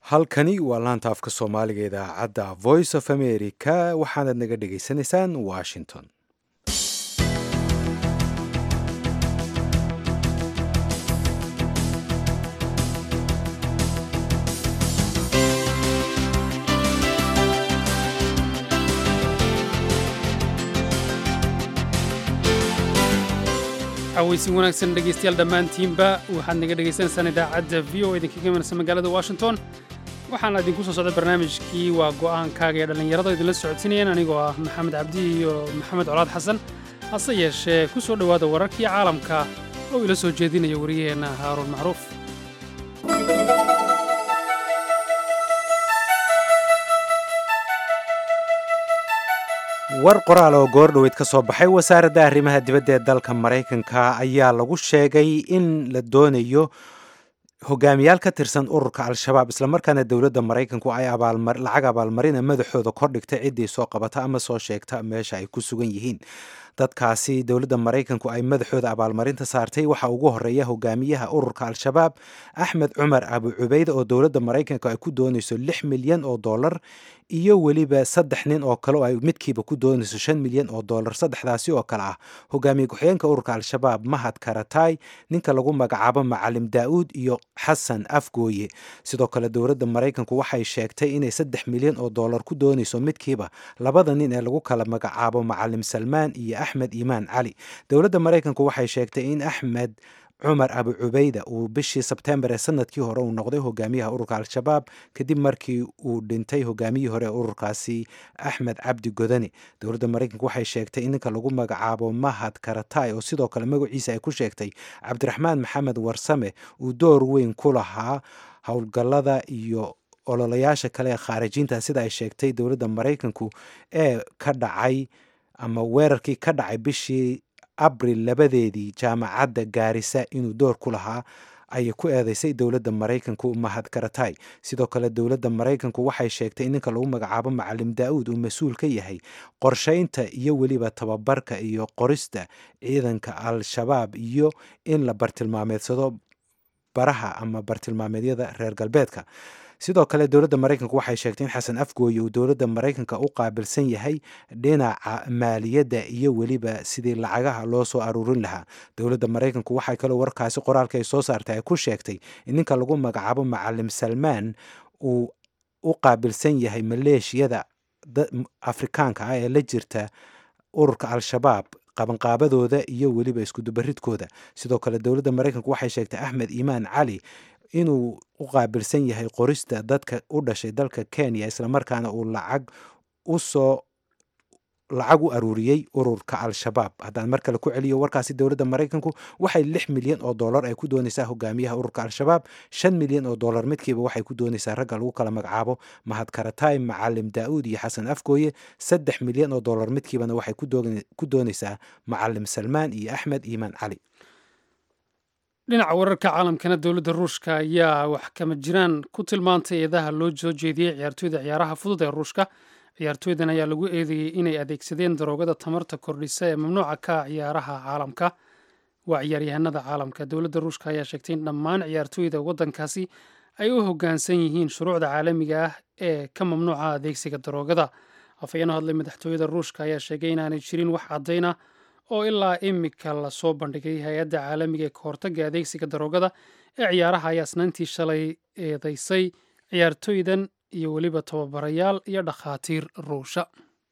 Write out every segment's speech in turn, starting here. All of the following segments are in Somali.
halkani waa laanta afka soomaaliga idaacadda voice of america waxaanad naga dhagaysanaysaan washington. aweysin wanaagsan dhegaystayaal dhammaantiinba waxaad naga dhagaysanaysaan idaacadda v o idinkaga imanaysa magaalada washington waxaana idinku soo socda barnaamijkii waa go'aankaaga ee dhallinyarada idinla socodsiinayaan anigoo ah maxamed cabdi iyo maxamed colaad xasan hase yeeshee ku soo dhowaada wararkii caalamka oo ila soo jeedinaya wariyaheenna haaruun macruuf. war qoraal oo goordhoweyd ka soo baxay wasaaradda arrimaha dibadda ee dalka maraykanka ayaa lagu sheegay in la doonayo hogaamiyaal ka tirsan ururka al-shabaab islamarkaana dowladda maraykanku ay lacag abaalmarina madaxooda kordhigtay ciddii soo qabata ama soo sheegta meesha ay ku sugan yihiin. dadkaasi dowladda maraykanku ay madaxooda abaalmarinta saartay waxaa ugu horeeya hogaamiyaha ururka al-shabaab axmed cumar abu cubayde oo dowladda maraykanka ay ku doonayso $6 milyan iyo weliba 3 nin oo kale oo ay midkiiba ku doonayso $5 milyan saddexdaasi oo kale ah hogaamiye ku-xigeenka ururka al-shabaab mahad karatay, ninka lagu magacaabo macalim daa'uud iyo xasan afgooye. sidoo kale dowladda maraykanku waxay sheegtay inay $3 milyan ku doonayso midkiiba labada nin ee lagu kala magacaabo macalim salmaan iyo axmed iimaan cali. dowladda maraykanku waxay sheegtay in axmed cumar abu cubayda uu bishii sebtembar ee sanadkii hore uu noqday hogaamiyaha ururka al-shabaab kadib markii uu dhintay hogaamiyihii hore ee ururkaasi axmed cabdi godani. dowladda maraykanku waxay sheegtay in ninka lagu magacaabo mahad karatay oo sidoo kale magaciisa ay ku sheegtay cabdiraxmaan maxamed warsame uu door weyn ku lahaa howlgallada iyo ololayaasha kale ee khaarijiinta sida ay sheegtay dowladda maraykanku ee ka dhacay ama weerarkii ka dhacay bishii abril 2 jaamacadda gaarisa inuu door ku lahaa ayay ku eedeysay dowladda maraykanku mahad karatay. sidoo kale dowladda maraykanku waxay sheegtay in ninka lagu magacaabo macalim daa'uud uu mas-uul ka yahay qorshaynta iyo weliba tababarka iyo qorista ciidanka al-shabaab iyo in la bartilmaameedsado baraha ama bartilmaameedyada reer galbeedka. sidoo kale dowladda maraykanku waxay sheegtay in xasan afgooye uu dowladda maraykanka u qaabilsan yahay dhinaca maaliyadda iyo weliba sidii lacagaha loo soo aruurin lahaa. dowladda maraykanku waxay kaloo warkaasi qoraalka ay soo saartay ay ku sheegtay in ninka lagu magacaabo macalim salmaan uu u qaabilsan yahay maleeshiyada afrikaanka ah ee la jirta ururka al-shabaab qabanqaabadooda iyo weliba iskudubaridkooda. sidoo kale dowladda maraykanku waxay sheegtay axmed iimaan cali inuu u qaabilsan yahay qorista dadka u dhashay dalka kenya islamarkaana uu lacag u aruuriyey ururka al-shabaab. haddaan mar kale ku celiyo warkaasi dowladda maraykanku waxay $6 milyan ay ku doonaysaa hogaamiyaha ururka al-shabaab, $5 milyan midkiiba waxay ku doonaysaa ragga lagu kala magacaabo mahad karatay, macalim daa'uud iyo xasan afgooye, $3 milyan midkiibana waxay ku doonaysaa macalim salmaan iyo axmed iimaan cali. dhinaca wararka caalamkana dowladda ruushka ayaa wax kama jiraan ku tilmaantay eedaha loo soo jeediyey ciyaartooyda ciyaaraha fudud ee ruushka. ciyaartooydan ayaa lagu eedeeyey inay adeegsadeen daroogada tamarta kordhisa ee mamnuuca ka ciyaaraha caalamka waa ciyaaryahanada caalamka. dowladda ruushka ayaa sheegtay in dhammaan ciyaartooyda waddankaasi ay u hoggaansan yihiin shuruucda caalamiga ah ee ka mamnuuca adeegsiga daroogada. afhayeen u hadlay madaxtooyada ruushka ayaa sheegay inaanay jirin wax caddayna oo ilaa imika lasoo bandhigay hay-adda caalamiga ee kahortagga adeegsiga daroogada ee ciyaaraha ayaa isnaantii shalay eedeysay ciyaartooydan iyo weliba tababarayaal iyo dhakhaatiir ruusha.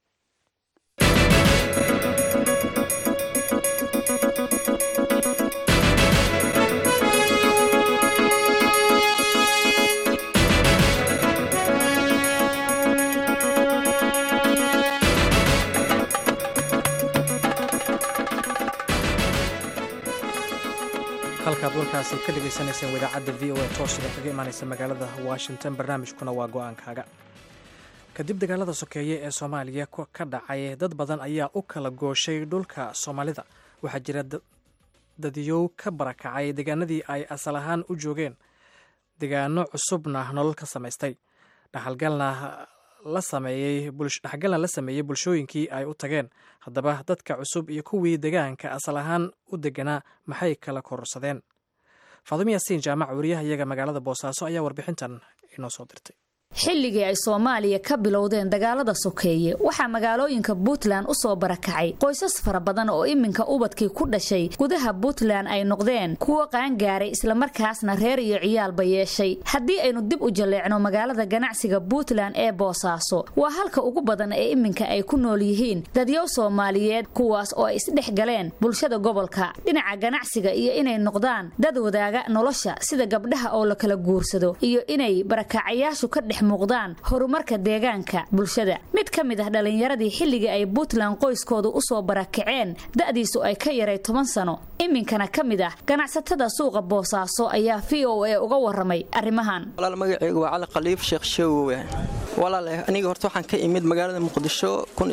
halkaad warkaasi ka dhegaysanayseen idaacadda v o a toosida kaga imaanaysa magaalada washington. barnaamijkuna waa go'aankaaga. kadib dagaalada sokeeye ee soomaaliya ka dhacay dad badan ayaa u kala gooshay dhulka soomaalida. waxaa jira dadyow ka barakacay deegaanadii ay asal ahaan u joogeen, deegaano cusubna nolol ka samaystay, dhaxalgalna la sameeyey bulshooyinkii ay u tageen. haddaba dadka cusub iyo kuwii deegaanka asal ahaan u deganaa maxay kala kororsadeen? faadimo yaasiin jaamac wariyaha iyaga magaalada boosaaso ayaa warbixintan inoo soo dirtay. xilligii ay Soomaaliya ka bilowdeen dagaalada sokeeye waxaa magaalooyinka Puntland u soo barakacay qoysas fara badan oo iminka ubadkii ku dhashay gudaha Puntland ay noqdeen kuwa qaan gaaray isla markaasna reer iyo ciyaalba yeeshay. haddii aynu dib u jaleecno magaalada ganacsiga Puntland ee Boosaaso waa halka ugu badan ee iminka ay ku nool yihiin dadyow Soomaaliyeed kuwaas oo isdhex galeen bulshada gobolka dhinaca ganacsiga iyo inay noqdaan dad wadaaga nolosha sida gabdhaha oo la kala guursado iyo inay barakacayaashu ka muuqdaan horumarka deegaanka bulshada. mid ka mid ah dhalinyaradii xilligii ay Puntland qoyskoodu u soo barakaceen da'diisu ay ka yaray 10 sano iminkana ka mid ah ganacsatada suuqa Boosaaso ayaa VOA uga waramay arrimahan. walaal magacaygu waa Cali Khaliif Sheekh Shawwe. walaal aniga horta waxaan ka imid magaalada Muqdisho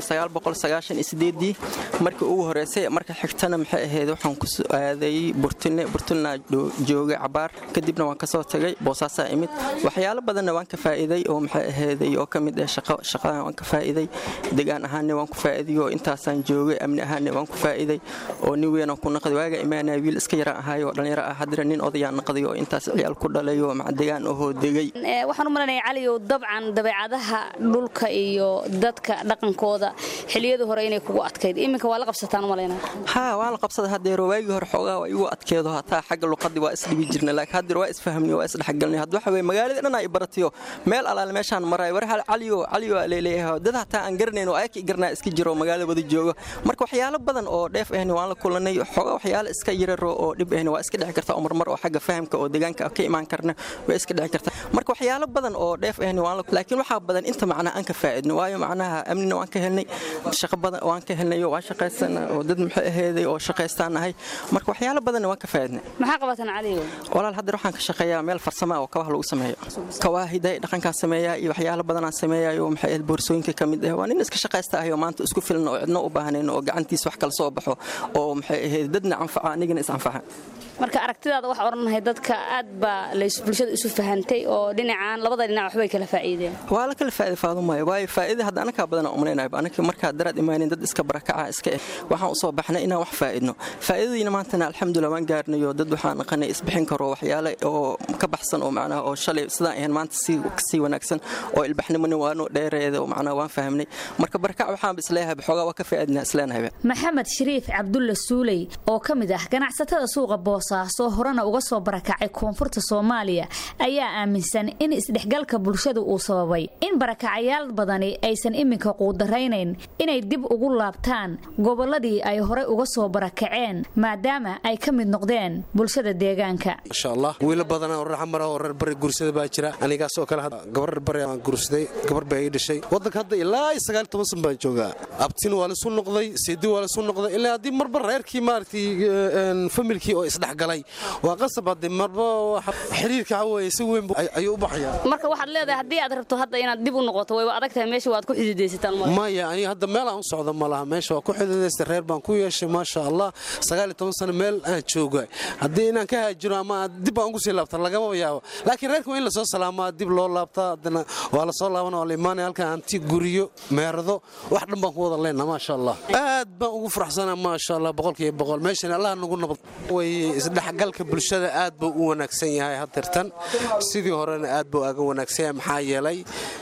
1998 markii ugu horeysay marka xigtana maxay ahayd waxaan ku soo aaday Burtuna joogay cabaar kadibna waan ka soo tagay Boosaaso imid waxyaalo badan waan ka faa'iiday oo maxay ahayd oo kamid ah shaqada waan ka faa'iiday deegaan ahaan waan ku faa'iiday oo intaasaan joogay amni ahaan waan ku faa'iiday oo nin weyn oo ku naqday waaga imaanay wiil iska yara ahayo dhalinyaro ah hadira nin odayaan naqday oo intaas ciyaal ku dhalay oo mac deegaan oo degay. waxaan u maleynayaa Cali oo dabcan dabeecadaha dhulka iyo dadka dhaqankooda xiliyada hore inay kugu adkayd iminka waa la qabsataan maleynaa. waa la qabsaday hadii waagi hore xoogaa waa igu adkeedo hataa xagga luqadii waa isdhibi jirnay laakiin hadii waa isfahamnay waa isdhaxgalnay hadda waxa weey magaalada dhan ay baratiyo meel alaal meeshaan maray war hal Caliyo leeyahay dad hataa aan garaneyn oo ay ka garnaa iska jiro magaalada wada jooga marka waxyaalo badan oo dheef ahna waan la kulanay xoogaa waxyaalo iska yararo oo dhib ahna waa iska dhici karta mar oo xagga fahamka oo deegaanka ka imaan karna way iska dhici karta marka waxyaalo badan oo dheef ahna waan laakiin waxa badan inta macna aan ka faa'iidno waayo macnaha amnina waan ka helnay shaqo badan waan ka helnay oo waan shaqaysanaa oo dad maxay aheeday oo shaqaystaanahay marka waxyaalo badan waan ka faa'iidnay. maxaa qabataan Caliyo? walaal hadda waxaan ka shaqeeyaa meel farsamo oo kabaha lagu sameeyo kawaahiday dhaqanka sameeyaa iyo waxyaalo badan aan sameeyayo maxay boorsooyinka kamid ah waan in iska shaqaysta ayo maanta isku filan oo cidna u baahneen oo gacantiisa wax kala soo baxo oo maxay ahayd dadna anfaca anigana is anfaca. marka aragtidaada wax oranahay dadka aad ba bulshada isu fahantay oo dhinacaan labada dhinac waxbay kala faa'iideen. waa la kala faa'iido waayo faa'iido hadda anaka badan oo umaleynaa anaka marka daraad imaaneen dad iska barakaca iska waxaan u soo baxnay inaan wax faa'iidno faa'iidadiina maanta alxamdulillah waan gaarnayo dad waxaan aqoonay isbixin karo waxyaalo oo ka baxsan oo macnaha oo shalay sidaan ahayn maanta si wanaagsan oo ilbaxnimada waano dheereedo oo macnaha waan fahamnay marka barakac waxaan isleeyahay xoogaa waa ka faa'iidnaa isleenahay. Maxamed Shariif Cabdulla Suuley oo ka mid ah ganacsatada suuqa Boosaaso horena uga soo barakacay koonfurta Soomaaliya ayaa aaminsan in isdhexgalka bulshada uu sababay in barakacayaal badani aysan iminka quudareynayn inay dib ugu laabtaan goboladii ay hore uga soo barakaceen maadaama ay ka mid noqdeen bulshada deegaanka. insha Allah wiil badan oo raxmar oo reer bari guursada baa jira aniga soo kala gabar bari aan guursaday gabar bay dhashay wadanka hadda ilaa 19 san baan joogaa abtin waa la soo noqday sidii waa la soo noqday ilaa hadii marba reerkii maartii familkii oo isdhexgalay waa qasab hadii marba xiriirka way si weyn ayuu u baxaya. marka waxaad leedahay hadii aad rabto hadda inaad dib u noqoto way adagtahay meesha waad ku xidideysataan maya ani hadda meel aan socdo malaha meesha waa ku xidideystay reer baan ku yeeshay ma sha Allah 19 sano meel aan joogaa hadii inaan ka haajiro ama dib aan ugu sii laabto lagama yaabo laakiin reerku in la soo salaamaa dib loo laabtaa hadana waa la soo laaban oo liimaan halka anti guriyo meerado wax dhan baan ku wada leenahay ma sha Allah aad baan ugu faraxsanahay ma sha Allah boqolkiiba boqol meeshan Allah nagu nabad way isdhexgalka bulshada aad buu u wanaagsan yahay hadirtan sidii horena aad buu uga wanaagsan yahay maxaa yeelay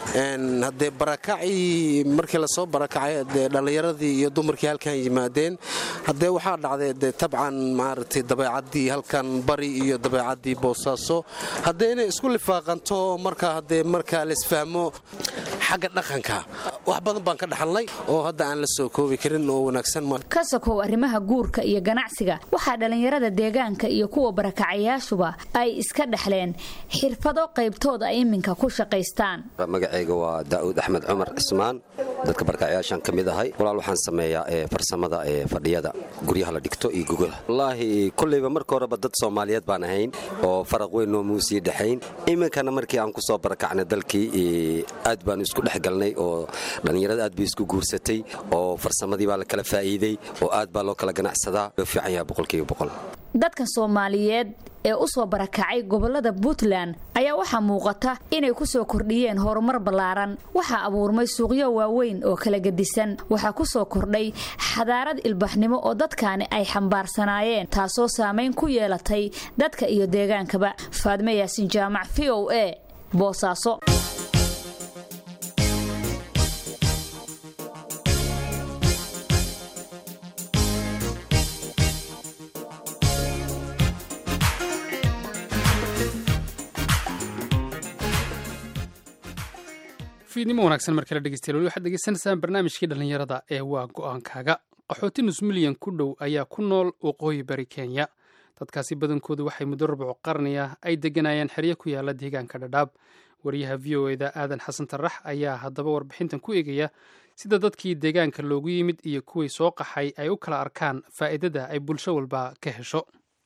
hadee barakaci markii la soo barakacay dhalinyaradii iyo dumarkii halkan yimaadeen hadee waxa dhacday tabcan maartay dabeecadii halkan bari iyo dabeecadii Boosaaso hadee inay isku lifaaqanto marka la isfahmo xagga dhaqanka wax badan baan ka dhaxalnay oo hadda aan la soo koobi karin oo wanaagsan ma ka sokow arrimaha guurka iyo ganacsiga waxa dhalinyarada deegaanka iyo kuwa barakacayaashuba ay iska dhaxleen xirfado qaybtooda ay iminka ku shaqaystaan. magacayga waa Daawud Axmed Cumar Ismaan dadka barakacayaashan kamid ahay walaal waxaan sameeyaa farsamada fadhiyada guryaha la dhigto iyo gogol wallahi kulliba markii hore dad Soomaaliyeed baan ahayn oo faraq weyn oo muusi dhaxayn iminkana markii aan ku soo barakacnay dalkii aad baan isku dhexgalnay oo dhalinyarada aad bay isku guursatay oo farsamadii baa la kala faa'iiday oo aad baa loo kala ganacsadaa oo fiican yahay boqolkiiba boqol. dadka Soomaaliyeed ee u soo barakacay gobolada Puntland ayaa waxa muuqata inay ku soo kordhiyeen horumar ballaaran waxa abuurmay suuqyo waaweyn oo kala gedisan waxa ku soo kordhay xadaarad ilbaxnimo oo dadkaani ay xambaarsanaayeen taasoo saameyn ku yeelatay dadka iyo deegaankaba. Faadme Yaasin Jaamac VOA boosaaso. fiidnimo wanaagsan markale dhegeystayaal waxaad degeysanaysaan barnaamijkii dhallinyarada ee waa go-aankaaga. qaxooti nus milyan ku dhow ayaa ku nool waqooyi bari Kenya. dadkaasi badankoodu waxay muddo rubuc qarni ah ay deganayeen xeryo ku yaala deegaanka Dhadhaab. wariyaha VOA-da Aadan Xasan Tarax ayaa haddaba warbixintan ku eegaya sida dadkii deegaanka loogu yimid iyo kuwii soo qaxay ay u kala arkaan faa'iidada ay bulsho walba ka hesho.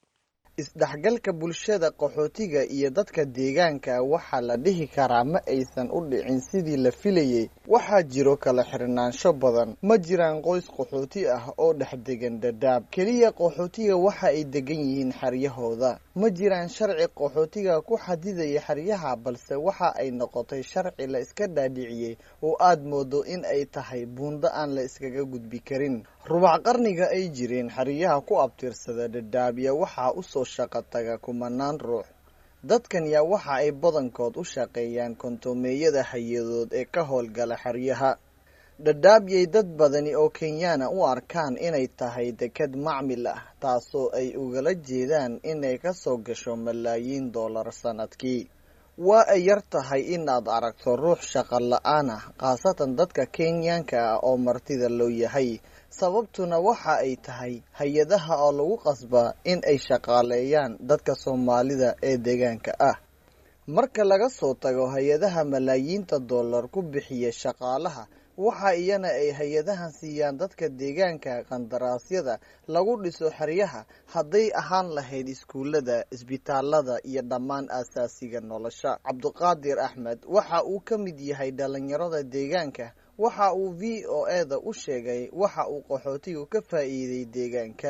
isdhexgalka bulshada qaxootiga iyo dadka deegaanka waxaa la dhihi karaa ma aysan u dhicin sidii la filayey. waxaa jiro kala xirnaansho badan. ma jiraan qoys qaxooti ah oo dhex degan Dhadhaab. keliya qaxootiga waxa ay degan yihiin xeryahooda. ma jiraan sharci qaxootiga ku xadidaya xeryaha, balse waxa ay noqotay sharci la iska dhaadhiciyey oo aad moodo in ay tahay buundo aan la iskaga gudbi karin. rubac qarniga ay jireen xeryaha ku abtirsada Dhadhaab ya waxaa u soo shaqo taga kumanaan ruux. dadkan yaa waxa ay badankood u shaqeeyaan kontoomeeyada hay-adood ee ka howlgala xeryaha. Dhadhaab yay dad badani oo Kenyaana u arkaan inay tahay dekad macmil ah, taasoo ay ugala jeedaan inay ka soo gasho malaayiin dollar sanadkii. waa ay yar tahay inaad aragto ruux shaqo la-aan ah, khaasatan dadka Kenyaanka ah oo martida loo yahay. sababtuna waxa ay tahay hay-adaha oo lagu qasbaa in ay shaqaaleeyaan dadka Soomaalida ee deegaanka ah. marka laga soo tago hay-adaha malaayiinta dollar ku bixiya shaqaalaha, waxa iyana ay hay-adahan siiyaan dadka deegaanka qandaraasyada lagu dhiso xeryaha, hadday ahaan lahayd iskuulada, isbitaalada iyo dhammaan aasaasiga nolosha. Cabdiqaadir Axmed waxa uu ka mid yahay dhalinyarada deegaanka. waxa uu VOA-da u sheegay waxa uu qaxootigu ka faa'iiday deegaanka.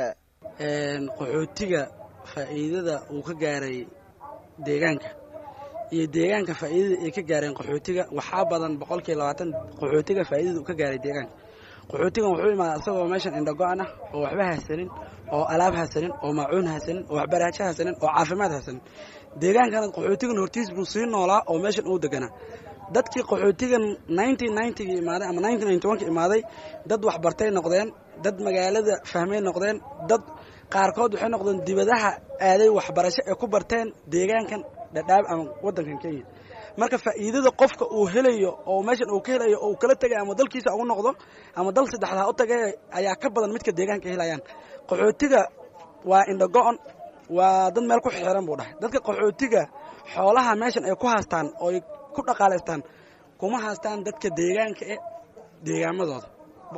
qaxootiga faa'iidada uu ka gaaray deegaanka iyo deegaanka faa'iidada ay ka gaareen qaxootiga waxaa badan 20% qaxootiga faa'iidada uu ka gaaray deegaanka. qaxootigan wuxuu imaadaa asagoo meeshan indhago-an ah oo waxba haysanin, oo alaab haysanin, oo maacuun haysanin, oo waxbarasho haysanin, oo caafimaad haysanin. deegaankana qaxootigan hortiis buu sii noolaa oo meeshan uu deganaa. dadkii qaxootigan 1990 imaaday ama 1991 imaaday dad wax bartay noqdeen, dad magaalada fahmay noqdeen, dad qaarkood waxay noqdeen dibadaha aaday waxbarasho ee ku barteen deegaankan Dhadhaab ama wadankan Kenya. marka faa'iidada qofka uu helayo oo meeshan uu ka helayo oo kala tagay ama dalkiisa ugu noqdo ama dal saddexda u tagay ayaa ka badan midka deegaanka helayaan. qaxootiga waa indhago-on, waa dad meel ku xiran buu dhahay. dadka qaxootiga xoolaha meeshan ay ku haastaan oo ku dhaqaaleystaan kuma haastaan dadka deegaanka ee deegaamadooda.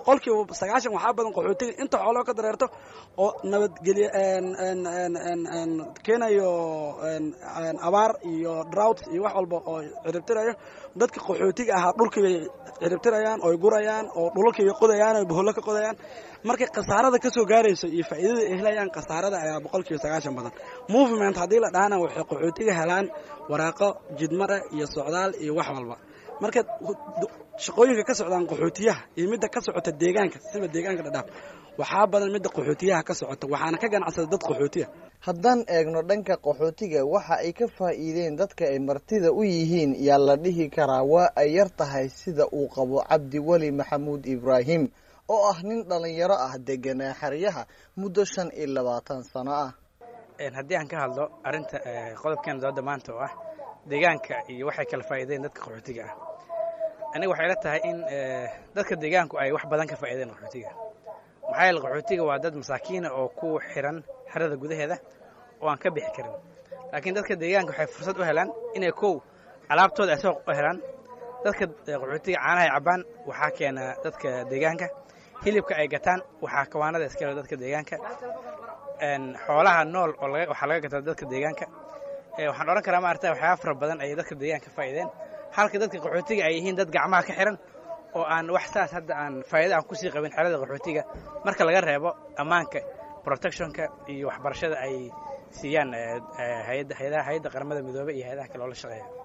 90% waxaa badan qaxootiga inta xoolo ka dareerto oo nabadgelyo keenayo abaar iyo drought iyo wax walba oo ciribtirayo. dadka qaxootiga ahaa dhulkii bay ciribtirayaan oo gurayaan oo dhulalkii bay qodayaan oo boholo ka qodayaan. markay khasaarada ka soo gaarayso iyo faa'iidada ay helayaan khasaarada ayaa 90% badan. movement haddii la dhaana waxay qaxootiga helaan waraaqo jidmara iyo socdaal iyo wax walba. marka shaqooyinka ka socdaan qaxootiyaha iyo midda ka socota deegaanka sida deegaanka Dhadhaab waxaa badan midda qaxootiyaha ka socota, waxaana ka ganacsada dad qaxootiya. haddaan eegno dhanka qaxootiga, waxa ay ka faa'iideen dadka ay martida u yihiin yaa la dhihi karaa waa ay yar tahay sida uu qabo Cabdi Wali Maxamuud Ibraahim oo ah nin dhalinyaro ah deganaa xeryaha muddo 25 sano ah. haddii aan ka hadlo arinta qodobkan dooda maanta oo ah deegaanka iyo waxay kala faa'iideen dadka qaxootiga ah, aniga waxay la tahay in dadka deegaanku ay wax badan ka faa'iideen qaxootiga. maxaa yeelay qaxootiga waa dad masaakiin oo ku xiran xerada gudaheeda oo aan ka bixi karin. laakiin dadka deegaanka waxay fursad u helaan inay alaabtooda ay soo helaan. dadka qaxootiga caanaha ay cabaan waxaa keena dadka deegaanka. hilibka ay gataan waxaa kawaanada iska leh dadka deegaanka. xoolaha nool oo waxaa laga gataa dadka deegaanka. waxaan oran karaa maartay waxyaabo fara badan ay dadka deegaanka faa'iideen, halka dadka qaxootiga ay yihiin dad gacmaha ka xiran oo aan wax saas hadda aan faa'iido aan ku sii qabin xerada qaxootiga marka laga reebo ammaanka, protectionka iyo waxbarashada ay siiyaan hay'adda qaramada midoobay iyo hay'adaha kale oo la shaqeeya.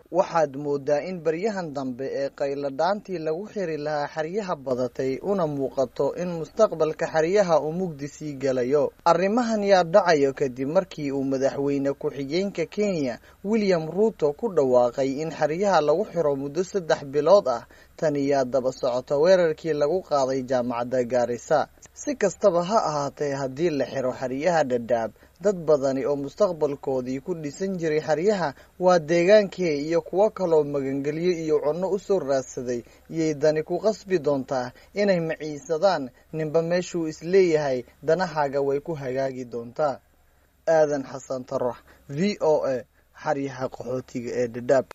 waxaad moodaa in baryahan dambe ee qayladhaantii lagu xiri lahaa xeryaha badatay una muuqato in mustaqbalka xeryaha uu mugdi sii galayo. arrimahan yaa dhacayo kadib markii uu madaxweyne ku-xigeenka Kenya William Ruto ku dhawaaqay in xeryaha lagu xiro muddo 3 bilood ah. tani yaa daba socota weerarkii lagu qaaday jaamacadda Garissa. si kastaba ha ahaatee, haddii la xiro xeryaha Dadaab, dad badani oo mustaqbalkoodii ku dhisan jiray xeryaha waa deegaankee iyo kuwo kaloo magangelyo iyo cunno u soo raadsaday iyay dani ku qasbi doontaa inay maciisadaan. ninba meeshuu isleeyahay danahaaga way ku hagaagi doontaa. aadan xasan tarax, VOA, xeryaha qaxootiga ee Dadaab.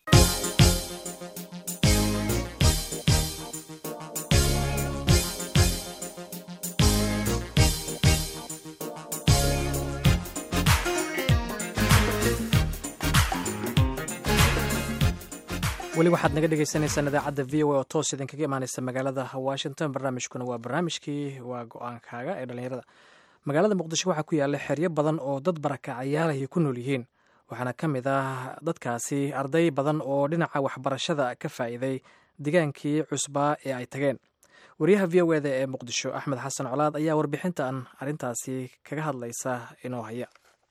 weli waxaad naga dhegeysaneysaan idaacadda v o a oo toos idinkaga imaaneysa magaalada washington. barnaamijkuna waa barnaamijkii waa go-aankaaga ee dhalinyarada. magaalada muqdisho waxaa ku yaala xeryo badan oo dad barakacayaal ay ku nool yihiin, waxaana ka mid ah dadkaasi arday badan oo dhinaca waxbarashada ka faa'iiday deegaankii cusbaa ee ay tageen. wariyaha v o eda ee muqdisho axmed xasan colaad ayaa warbixintan arrintaasi kaga hadlaysa inoo haya.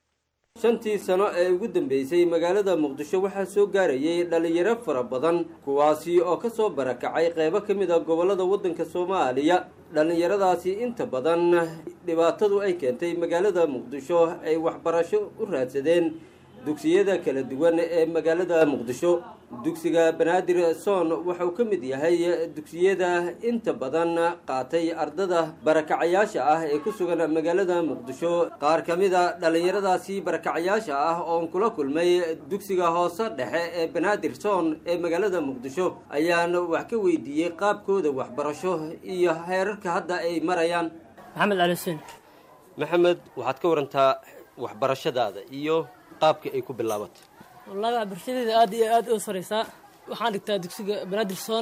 5 sano ee ugu dambeysay magaalada muqdisho waxaa soo gaarayay dhalinyaro fara badan kuwaasi oo ka soo barakacay qaybo ka mid ah gobollada waddanka Soomaaliya. dhalinyaradaasi inta badan dhibaatadu ay keentay magaalada muqdisho ay waxbarasho u raadsadeen dugsiyada kala duwan ee magaalada muqdisho. dugsiga Banaadir Soon waxa uu ka mid yahay dugsiyada inta badan qaatay ardada barakacayaasha ah ee ku sugan magaalada muqdisho. qaar ka mid ah dhalinyaradaasi barakacayaasha ah oo kula kulmay dugsiga hoose dhexe ee Banaadir Soon ee magaalada muqdisho ayaan wax ka weydiiyay qaabkooda waxbarasho iyo heerarka hadda ay marayaan. maxamed cali xuseen. maxamed, waxaad ka warantaa waxbarashadaada iyo qaabka ay ku bilaabatay? wallahi waxbarashadeeda aad iyo aad u sareysaa. waxaan dhigtaa dugsiga Banaadir Soon.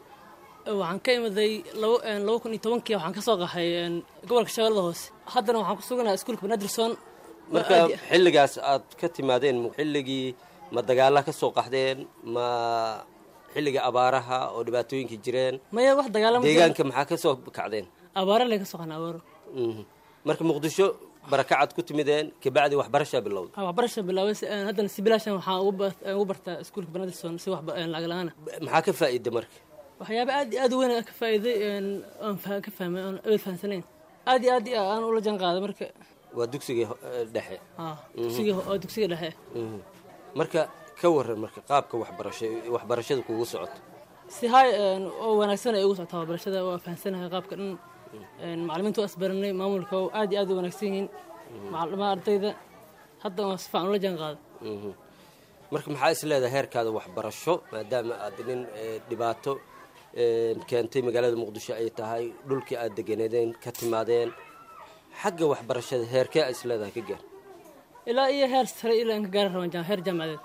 waxaan ka imaday 2010kii waxaan ka soo qaxay gobolka Shabeellaha Hoose. haddana waxaan ku suganahay iskuulka Banaadir Soon. marka xilligaas aad ka timaadeen xilligii ma dagaala ka soo qaxdeen ma xilliga abaaraha oo dhibaatooyinka jireen? maya wax dagaalama deegaanka maxaa ka soo kacdeen? abaara leh ka soo qaxnaa abaaro. marka muqdisho barakacaad ku timideen kabacdi waxbarasha bilowday? waxbarasha bilaaway haddana si bilaashan waxaan ugu bartaa iskuulka Banaadir Soon si wax lacag la'aan. maxaa ka faa'iiday marka? waxyaabo aad iyo aad u weyn ka faa'iiday aan ka fahmay aan aad fahansanayn. aad iyo aad aan ula jaan qaaday marka. waa dugsiga dhexe? dugsiga dhexe. marka ka waran marka qaabka waxbarashada kugu socoto? si hay oo wanaagsan ay ugu socotaa waxbarashada. waa fahansanahay qaabka dhan. macallimiintu asbaranay maamulka aad iyo aad u wanaagsan yihiin. macallimiinta ardayda hadda waa si fiican ula jaan qaaday. marka maxaa is leedahay heerkaada waxbarasho maadaama aad nin dhibaato keentay magaalada muqdisho ay tahay, dhulkii aad deganeedeen ka timaadeen, xagga waxbarashada heerkee is leedahay ka gaar? ilaa iyo heer sare ilaa in ka gaari rabaan heer jaamacadeed.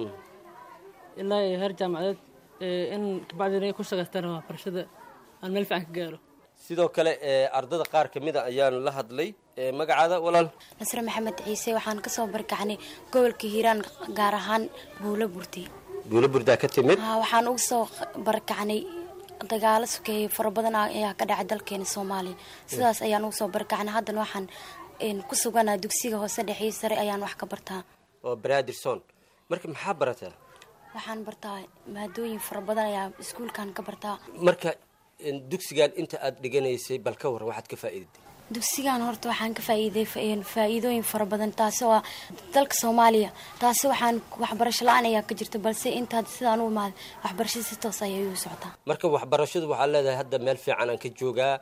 ilaa iyo heer jaamacadeed in kabacdina ku shaqaystaan waxbarashada aan meel fiican ka gaaro. sidoo kale ardada qaar ka mid a ayaan la hadlay. magacaada walaal? nasre maxamed ciise. waxaan ka soo barkacnay gobolka hiiraan, gaar ahaan buulo burti. buulo burdaa ka timid? waxaan uga soo barkacnay dagaalo sokeeye fara badan ayaa ka dhacay dalkeena Soomaaliya. sidaas ayaan uga soo barkacnay. haddana waxaan ku suganaa dugsiga hoose dhexe sare ayaan wax ka bartaa. oo Banaadir Soon. marka maxaa barataa? waxaan bartaa maadooyin fara badan ayaa iskuulkan ka bartaa. marka dugsigan inta aad dhiganaysay bal ka waran waxaad ka faa'iiday? dugsigan horta waxaan ka faa'iiday faa'iidooyin fara badan. taasi waa dalka Soomaaliya. taasi waxaan waxbarasho la'aan ayaa ka jirta, balse intaad sidaan u imaad waxbarashada si toos ayay u socotaa. marka waxbarashadu waxaa leedahay hadda meel fiican aan ka joogaa,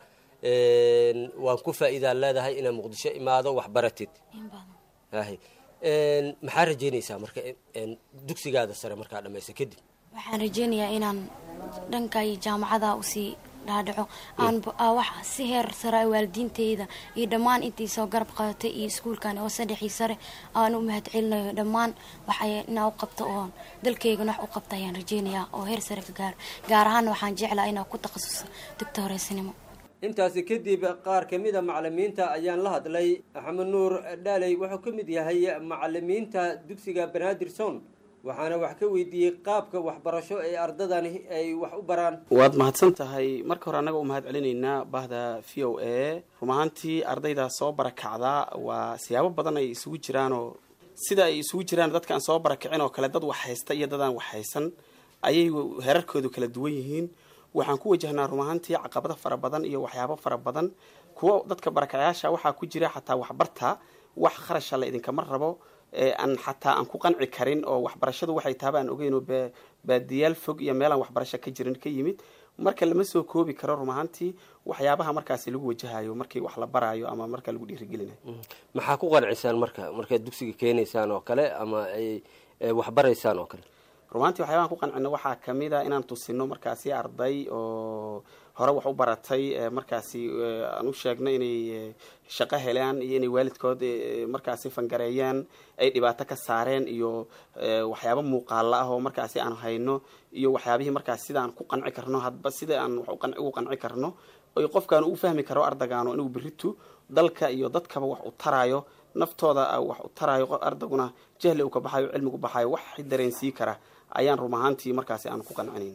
waan ku faa'iidaa leedahay inaan muqdisho imaado waxbaratid. maxaa rajeynaysaa marka dugsigaada sare markaa dhamaysa kadib? waxaan rajeynayaa inaan dhanka iyo jaamacada usii dhaadhaco. wax si heer sare waalidiinteyda iyo dhammaan intii soo garab qadatay iyo iskuulkan hoose dhexe sare aan u mahad celinayo. dhammaan waxay inaa u qabto oo dalkeygana wax u qabta ayaan rajeynayaa oo heer sare ka gaaro. gaar ahaan waxaan jeclaa inaan ku takhasuso doctoreesnimo. intaasi kadib qaar ka mid a macallimiinta ayaan la hadlay. axmed nuur dhaaley wuxuu ka mid yahay macallimiinta dugsiga Banaadir Soon waxaana wax ka weydiiyey qaabka waxbarasho ee ardadani ay wax u baraan. waad mahadsan tahay. marka hore annaga u mahad celinaynaa bahda v o a. run ahaantii ardayda soo barakacda waa siyaabo badan ay isugu jiraanoo sida ay isugu jiraan dadkaan soo barakicin oo kale dad wax haysta iyo dadaan wax haysan ayay heerarkoodu kala duwan yihiin. waxaan ku wajahnaa run ahaantii caqabado fara badan iyo waxyaabo fara badan. kuwa dadka barakacayaasha waxaa ku jira xataa waxbarta wax kharasha la idinkama rabo aan xataa aan ku qanci karin oo waxbarashadu waxay taaba aan ogeyn oo baadiyaal fog iyo meelaan waxbarasho ka jirin ka yimid. marka lama soo koobi karo run ahaantii waxyaabaha markaasi lagu wajahayo markii wax la baraayo ama marka lagu dhiirigelinayo. maxaa ku qancisaan markaad dugsiga keenaysaan oo kale ama ay wax baraysaan oo kale? rumaantii waxyaabahan ku qancino waxaa kamid a inaan tusino markaasi arday oo hore wax u baratay markaasi aan u sheegno inay shaqo helaan iyo inay waalidkood markaasi fangareeyaan ay dhibaato ka saareen iyo waxyaabo muuqaala ah oo markaasi aan hayno iyo waxyaabihii markaasi sidaan ku qanci karno hadba sida aan wax ugu qanci karno oo qofkaan uu fahmi karo ardagaano inuu biritu dalka iyo dadkaba wax u tarayo naftooda wax u tarayo ardaguna jahli uu ka baxayo cilmigu u baxayo wax dareensiin kara ayaan run ahaantii markaasi aan ku qancinayn.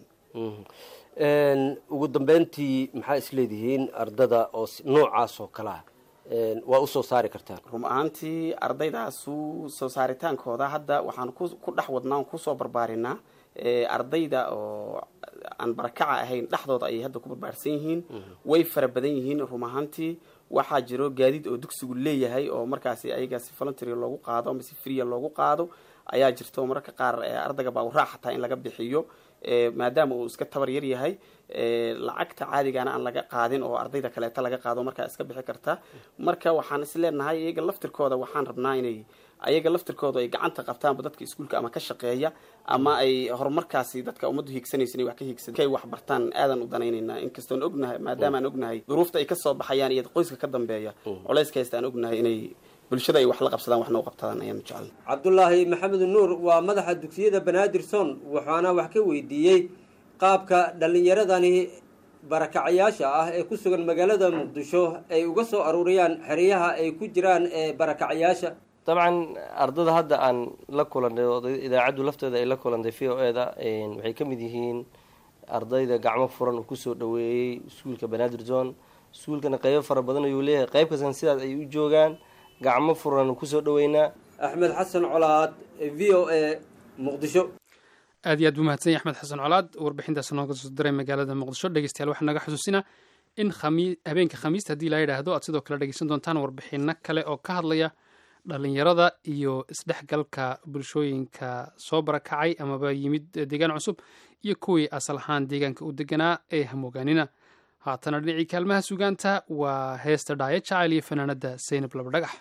ugu dambeyntii maxaa isleedihiin ardada oo noocaas oo kale ah waa u soo saari kartaan? run ahaantii ardaydaasu soo saaritaankooda hadda waxaan ku dhex wadnaa on kusoo barbaarinaa ardayda oo aan barakaca ahayn dhexdooda ayay hadda ku barbaarsan yihiin. way fara badan yihiin run ahaantii. waxaa jiro gaadiid oo dugsigu leeyahay oo markaasi ayaga si voluntary loogu qaado ama si free loogu qaado ayaa jirta oo mararka qaar ardayga baa u raaxataa in laga bixiyo maadaama uu iska tabar yar yahay lacagta caadigana aan laga qaadin oo ardayda kaleeta laga qaado markaa iska bixi karta. marka waxaan is leenahay iyaga laftirkooda waxaan rabnaa inay ayaga laftirkooda ay gacanta qabtaanba dadka iskuulka ama ka shaqeeya ama ay horumarkaasi dadka ummaddu hiigsanaysa inay wax ka hiigsan kay wax bartaan aadan u danaynaynaa. inkastoon ognahay maadaama aan ognahay duruufta ay ka soo baxayaan iyo qoyska ka dambeeya culayska haysta aan ognahay inay bulshada ay wax la qabsadaan waxna u qabtadaan ayaan jecel. cabdulaahi maxamed nuur waa madaxa dugsiyada banaadirson waxaana wax ka weydiiyey qaabka dhallinyaradani barakacayaasha ah ee ku sugan magaalada muqdisho ay uga soo aruuriyaan xeryaha ay ku jiraan ee barakacayaasha. dabcan ardada hadda aan la kulanay oo idaacaddu lafteeda ay la kulantay v o eda waxay ka mid yihiin ardayda gacmo furan uu kusoo dhaweeyey iskuulka banaadir zone. iskuulkana qaybo fara badan ayuu leeyahay qayb kastan sidaas ay u joogaan gacmo furan kusoo dhaweynaa. axmed xasan colaad v o a muqdisho. aad iyo aad buu mahadsan yahay axmed xasan colaad warbixintaas nooga soo diray magaalada muqdisho. dhegeystayaal waxaa naga xusuusinaa in habeenka khamiista haddii la yidhaahdo aad sidoo kale dhegeysan doontaan warbixino kale oo ka hadlaya dhalinyarada iyo isdhexgalka bulshooyinka soo barakacay amaba yimid deegaan cusub iyo kuwii asal ahaan deegaanka u deganaa ee hamoogaanina. haatana dhinacii kaalmaha sugaanta waa heesta dhaayo jacayl iyo fanaanada saynab labadhagax.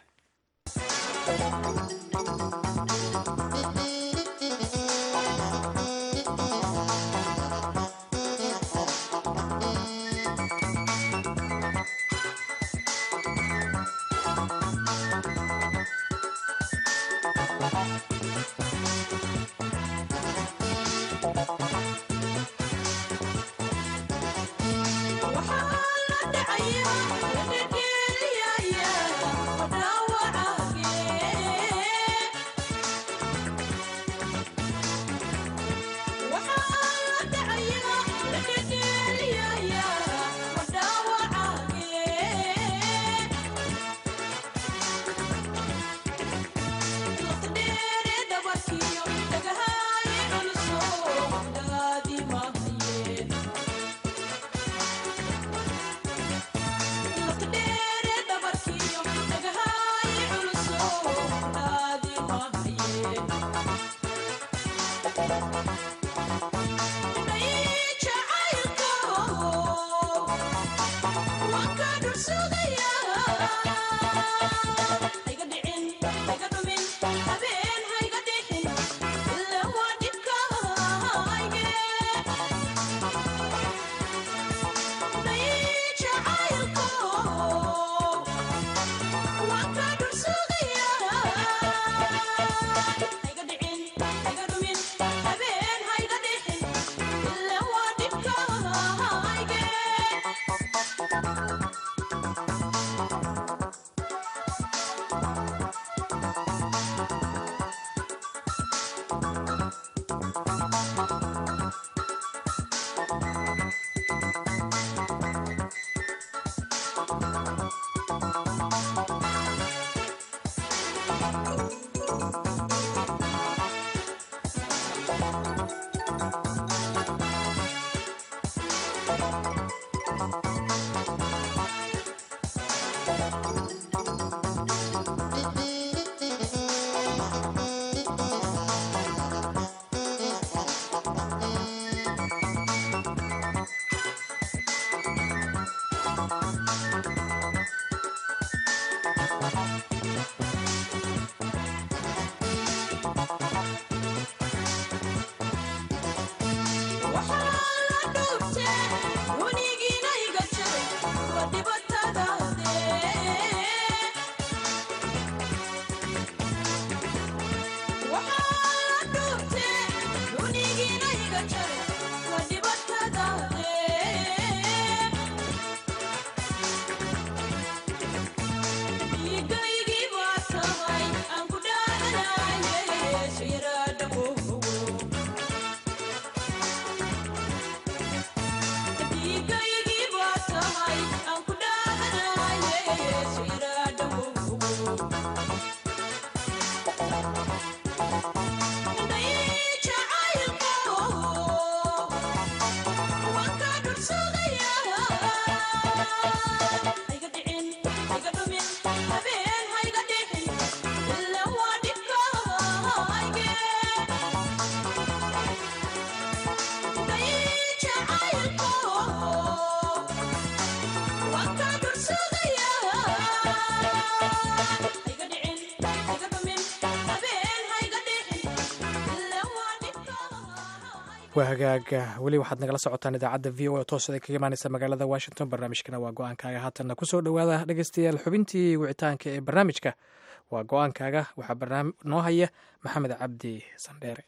waa hagaaga weli waxaad nagala socotaan idaacadda v o a toosada kaga imaaneysa magaalada washington. barnaamijkana waa go-aankaaga. haatanna kusoo dhowaada dhegeystayaal xubintii wicitaanka ee barnaamijka waa go-aankaaga. waxaa noo haya maxamed cabdi sandheere.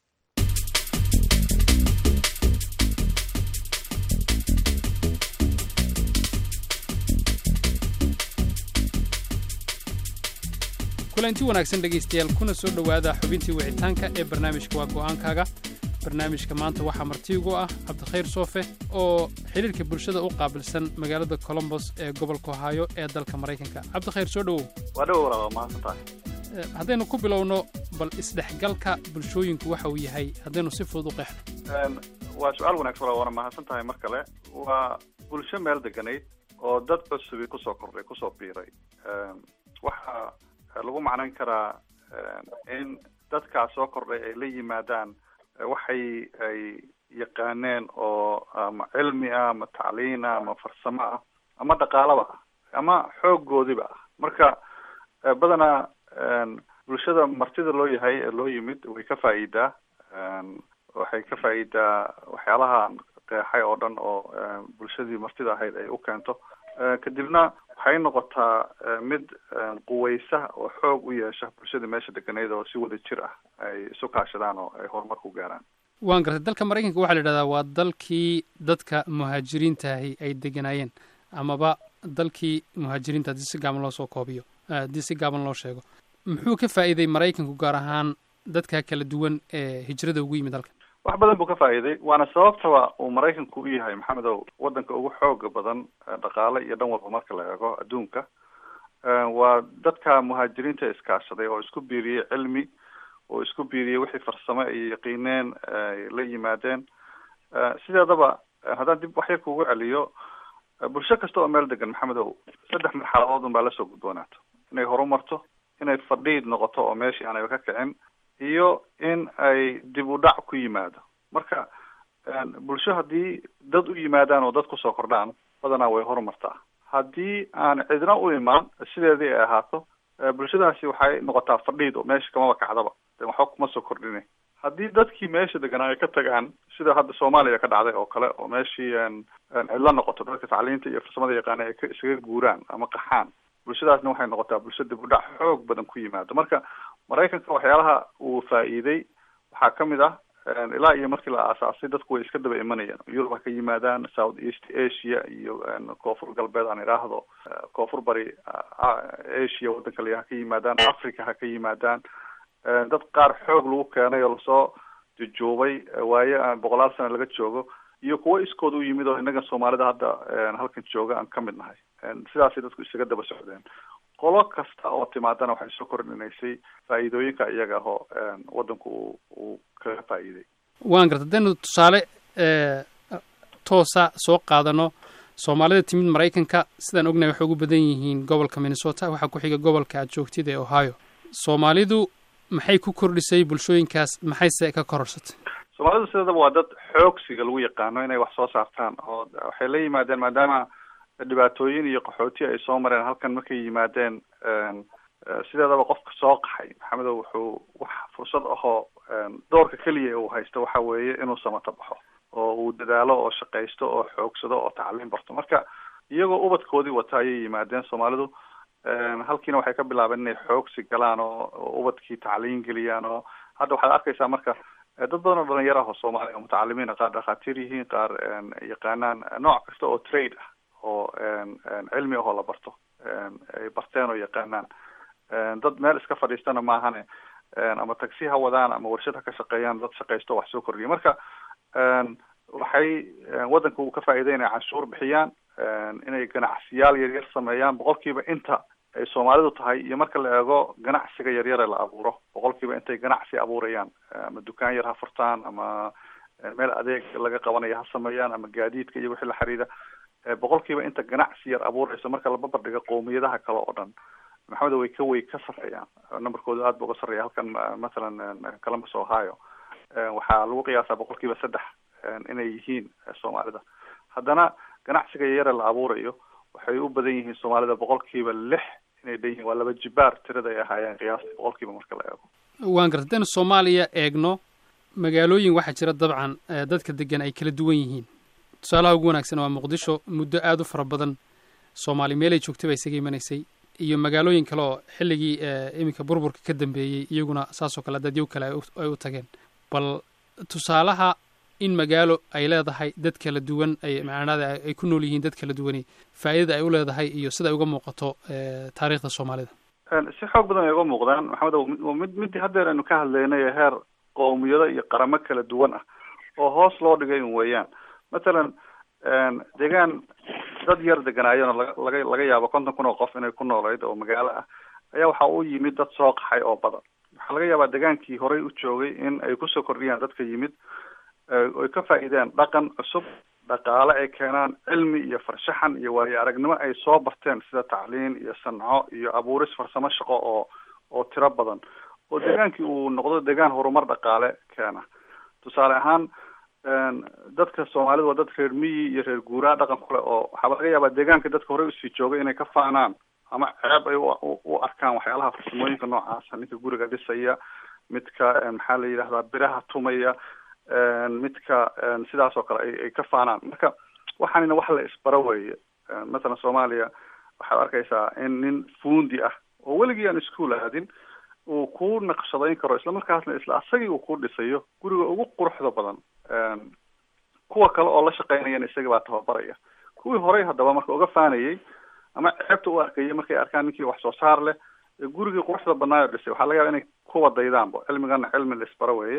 kulanti wanaagsan dhegaystayaal, kuna soo dhowaada xubintii wicitaanka ee barnaamijka waa go-aankaaga. barnaamijka maanta waxaa marti ugu ah cabdikhayr soofe oo xiriirka bulshada u qaabilsan magaalada colombos ee gobolka ohaayo ee dalka maraykanka. cabdikhayr soo dhowow. waa dhowow maadsantahay. haddaynu ku bilowno bal isdhexgalka bulshooyinku waxa uu yahay, haddaynu si fudud u qeexno. waa su-aal wanaagsan waana mahadsan tahay mar kale. waa bulsho meel deganayd oo dad cusubi kusoo kordhay, kusoo biiray. waxaa lagu macnayn karaa in dadkaas soo kordhay ay la yimaadaan waxay ay yaqaaneen oo ama cilmi ah ama tacliin ah ama farsamo ah ama dhaqaalaba ah ama xooggoodiba ah. marka badanaa bulshada martida loo yahay ee loo yimid way ka faa'iidaa, waxay ka faa'iidaa waxyaalaha qeexay oo dhan oo bulshadii martida ahayd ay u keento. kadibna waxay noqotaa mid quweysa oo xoog u yeesha bulshada meesha deganeyd oo si wada jir ah ay isu kaashadaan oo ay horumar ku gaaraan. waan gartay. dalka maraykanka waxaa la yidhahdaa waa dalkii dadka muhaajiriintaahi ay deganaayeen, amaba dalkii muhaajiriinta haddii si gaaban loo soo koobiyo, haddii si gaaban loo sheego. muxuu ka faa'iiday maraykanku gaar ahaan dadka kala duwan ee hijrada ugu yimid halkan? wax badan buu ka faa'iiday, waana sababtaba uu maraykanku u yahay maxamedow wadanka ugu xooga badan dhaqaale iyo dhan walba marka la eego adduunka. waa dadka muhaajiriinta iskaashaday oo isku biiriyey cilmi, oo isku biiriyey wixii farsamo ay yaqiineen ay la yimaadeen. sideedaba haddaan dib wax yar kugu celiyo, bulsho kasta oo meel degan maxamedow 3 marxaladood unbaa lasoo gudboonaato: inay horumarto, inay fadhiid noqoto oo meeshii aanay ka kicin, iyo in ay dib u dhac ku yimaado. marka bulsho haddii dad u yimaadaan oo dad kusoo kordhaan badanaa way horumartaa. haddii aan cidna u imaan sideedii ay ahaato, bulshadaasi waxay noqotaa fadhiid oo meesha kamaba kacdaba, de waxba kuma soo kordhina. haddii dadkii meesha deganaa ay ka tagaan, sida hadda soomaaliya ka dhacday oo kale, oo meeshii cidla noqoto, dadka tacliinta iyo farsamada yaqaana ay isaga guuraan ama qaxaan, bulshadaasna waxay noqotaa bulsho dib u dhac xoog badan ku yimaado. marka maraykanka waxyaalaha uu faa'iiday waxaa kamid ah ilaa iyo markii la aasaasay dadku way iska daba imanayeen. Yurub ha ka yimaadaan, South East Asia iyo koonfur galbeed aan idhaahdo, koonfur bari Asia wadanka le ha ka yimaadaan, Africa ha ka yimaadaan. dad qaar xoog lagu keenay oo lasoo jujuubay waaye 100 sano laga joogo, iyo kuwo iskood u yimid oo inaga Soomaalida hadda halkan jooga aan kamid nahay. sidaasay dadku isaga daba socdeen. qolo kasta oo timaadana waxay soo kordhinaysay faa'iidooyinka iyaga ahoo waddanku uu kaga faa'iiday. waan garta haddaynu tusaale toosa soo qaadano soomaalida timid maraykanka sidaan ognahay waxay ugu badan yihiin gobolka minnesota waxaa ku xiga gobolka aad joogtid ee ohio. soomaalidu maxay ku kordhisay bulshooyinkaas maxayse ka kororsatay? soomaalidu sideedaba waa dad xoogsiga lagu yaqaano inay wax soo saartaan oo waxay la yimaadeen maadaama dhibaatooyin iyo qaxooti ay soo mareen halkan markay yimaadeen sideedaba qofka soo qaxay maxamedow wuxuu wax fursad ahoo doorka keliya uu haysto waxa weeye inuu samata baxo oo uu dadaalo oo shaqaysto oo xoogsado oo tacliin barto. marka iyagoo ubadkoodii wata ayay yimaadeen soomaalidu. halkiina waxay ka bilaabeen inay xoogsi galaan oo ubadkii tacliin geliyaan oo hadda waxaad arkaysaa marka dad badan oo dhalinyaro ah oo soomaali oo mutacalimiin qaar dhakhaatiir yihiin qaar yaqaanaan nooc kasta oo trade ah oo cilmi ahoo la barto ay barteen oo yaqaanaan. dad meel iska fadhiistana maahane ama taxi ha wadaan ama warshad ha ka shaqeeyaan dad shaqaysto wax soo kordhiya. marka waxay waddanka uu ka faa'iiday inay canshuur bixiyaan inay ganacsiyaal yaryar sameeyaan boqolkiiba inta ay soomaalidu tahay iyo marka la eego ganacsiga yaryare la abuuro boqolkiiba intay ganacsi abuurayaan ama dukaan yar ha furtaan ama meel adeeg laga qabanayo ha sameeyaan ama gaadiidka iyo wixii la xiriira boqolkiiba inta ganacsi yar abuurayso marka la barbardhigo qowmiyadaha kale oo dhan maxamed way ka sarreeyaan numberkooda aad buu uga sarreeya. halkan mathalan Columbus Ohio waxaa lagu qiyaasaa boqolkiiba 3 inay yihiin soomaalida. haddana ganacsiga yare la abuurayo waxay u badan yihiin soomaalida boqolkiiba 6 inay dheeyihiin waa 2 jibaar tirada ay ahaayeen qiyaastii boqolkiiba marka la eego. waan garta haddaynu soomaaliya eegno magaalooyin waxaa jira dabcan dadka degan ay kala duwan yihiin. tusaalaha ugu wanaagsan waa muqdisho muddo aad u fara badan soomaali meelay joogtay baa isaga imanaysay iyo magaalooyin kale oo xilligii iminka burburka ka dambeeyey iyaguna saasoo kale dadyo kale ay u tageen. bal tusaalaha in magaalo ay leedahay dad kala duwan ay macnaheeda ay ku nool yihiin dad kala duwani faa'iidada ay u leedahay iyo sida ay uga muuqato taariikhda soomaalida. si xoog badan ay uga muuqdaan maxamed mid haddeer aynu ka hadlaynay heer qowmiyado iyo qaramo kala duwan ah oo hoos loo dhigay weeyaan. mathalan deegaan dad yar deganaayona laga yaabo 50,000 oo qof inay ku noolayd oo magaalo ah ayaa waxa uu yimid dad soo qaxay oo badan. waxaa laga yaabaa degaankii horey u joogay in ay kusoo kordhiyaan dadka yimid oy ka faa'iideen dhaqan cusub dhaqaale ay keenaan cilmi iyo farshaxan iyo waayo aragnimo ay soo barteen sida tacliin iyo sanco iyo abuuris farsamo shaqo oo tiro badan oo degaankii uu noqdo degaan horumar dhaqaale keena. tusaale ahaan dadka soomaalida waa dad reer miyi iyo reer guuraa dhaqan kule oo waxaa laga yaabaa deegaanka dadka horey usii joogay inay ka faanaan ama ceeb ay u arkaan waxyaalaha farsamooyinka noocaasa ninka guriga dhisaya midka maxaa la yidhahdaa biraha tumaya midka sidaas oo kale ay ka faanaan. marka waxaanina wax la isbaro weeye. mathalan soomaaliya waxaad arkaysaa in nin fuundi ah oo weligii aan iskuol aadin uu ku naqshadayn karo islamarkaasna isla asagii uu ku dhisayo guriga ugu quruxda badan. kuwa kale oo la shaqeynayana isaga baa tababaraya. kuwii horey haddaba marka uga faanayay ama ceebta u arkayay markay arkaan ninkii wax soo saar leh gurigii quruxda badnaayo dhisay waxaa laga yaaba inay kuwa daydaanba cilmigana cilmi la isbaro weeye.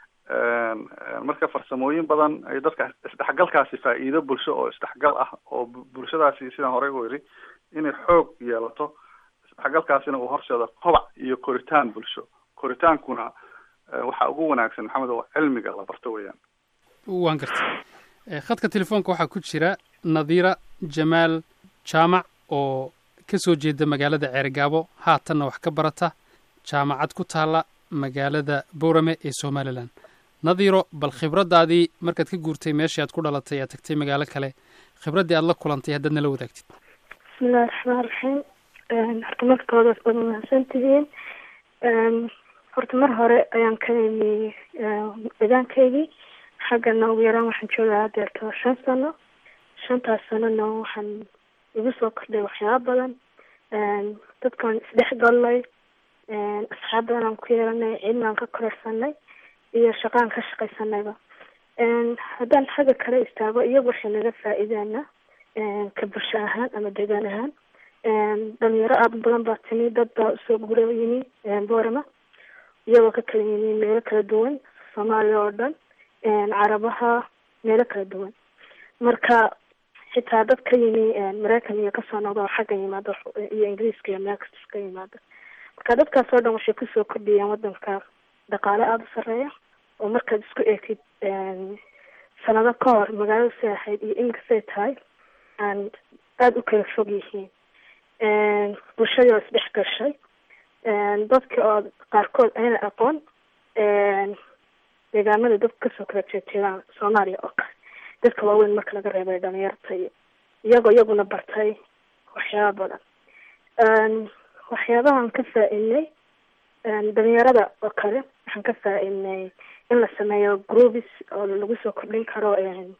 marka farsamooyin badan ay dadka isdhexgalkaasi faa'iido bulsho oo isdhexgal ah oo bulshadaasi sidaan horey u yidhi inay xoog yeelato isdhexgalkaasina uu horseedo kobac iyo koritaan bulsho. koritaankuna waxaa ugu wanaagsan maxamed oo cilmiga la barto weeyaan. waan gartay khadka telefoonka waxaa ku jira nadiira jamaal jaamac oo ka soo jeeda magaalada ceergaabo haatanna wax ka barata jaamacad ku taalla magaalada boorame ee somalilan. nadiiro bal khibraddaadii markaad ka guurtay meeshii aad ku dhalatay aad tagtay magaalo kale khibraddii aad la kulantay haddaad nala wadaagtid. bismillahi raxmaan raxiim. horta markooda waad mahadsan tihiin. horta mar hore ayaan ka imi deegaankaygii xaggana ugu yaraan waxaan joogaa hadeerto 5 sano. 5taas sanona waxaan igu soo kordhay waxyaaba badan. dadkaan isdhexgalnay asxaab badan aan ku yeelanay cilmi aan ka kororsanay iyo shaqaan ka shaqaysanayba. haddaan xagga kale istaago iyagu waxay naga faa'iideena ka bulsho ahaan ama deegaan ahaan. dhalinyaro aada u badan baa timi dad baa usoo guura yimi boorama iyagoo ka kala yimi meelo kala duwan soomaaliya oo dhan carabaha meelo kala duwan. marka xitaa dad ka yimi maraykan iyo kasoo noqda oo xagga yimaado iyo ingiriiska iyo meel kasta ka yimaado. marka dadkaas oo dhan waxay kusoo kordhiyeen wadanka dhaqaale aada u sarreeya oo markaad isku eegtid sanado ka hor magaalada say ahayd iyo iminka say tahay aan aada u kala fog yihiin. bulshadii oo isdhex gashay, dadka oo qaarkood ayna aqoon deegaamada dadka kasoo kala jeedjeedaan soomaaliya oo kale, dadka waaweyn marka laga reebay dhalinyarta iyo iyaguna bartay waxyaaba badan. waxyaabahan ka faa-idnay dhalinyarada oo kale waxaan ka faa-idnay in la sameeyo groups oo lagu soo kordhin karo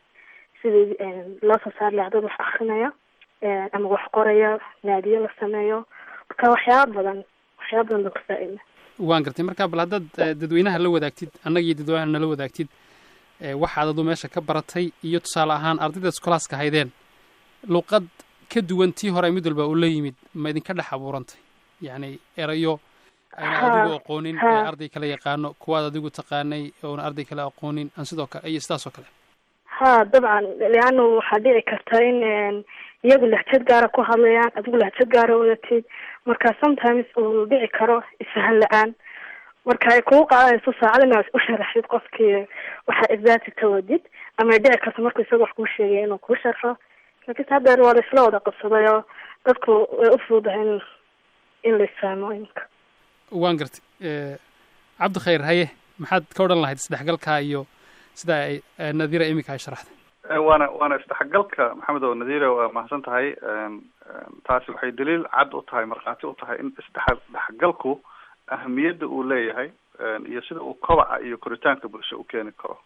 sidii loo soo saari lahaa dad wax akrinaya ama wax qoraya, naadiyo la sameeyo. marka waxyaaba badan baan ka faa-idnay. waan gartay. marka bal haddaad dadweynaha la wadaagtid, annaga iyo dadweynaha nala wadaagtid waxaad adu meesha ka baratay iyo tusaale ahaan ardayda iskolaaska haydeen luqad ka duwan tii hore mid walba uu la yimid ma idinka dhex abuurantay? yacni erayo ayna adigu aqoonin arday kale yaqaano, kuwaad adigu taqaanay oona arday kale aqoonin aan sidoo kale iyo sidaas oo kale. dabcan leanno waxaa dhici karta in iyagu lahjad gaara ku hadlayaan, adigu lahjad gaara wadatid, marka sometimes uu dhici karo isfahan la-aan. marka ay kugu qaadanayso saacad inaad u sharaxdid qofkii waxaa exactly ka wadid, ama ay dhici karto markuu isaga wax kuu sheegay inuu kuu sharxo. laakiin haddeer waa la isla wada qabsaday oo dadku way u fududahay in la isfahmo iminka. waan gartay. cabdikhayr haye maxaad ka odhan lahayd isdhexgalka iyo sida ay nadiira iminka ay sharaxday? waana isdhexgalka maxamed oo nadiira waa mahadsan tahay. taasi waxay daliil cad u tahay, markhaati u tahay in isdhexgalku ahamiyadda uu leeyahay iyo sida uu kobaca iyo koritaanka bulsho u keeni karo.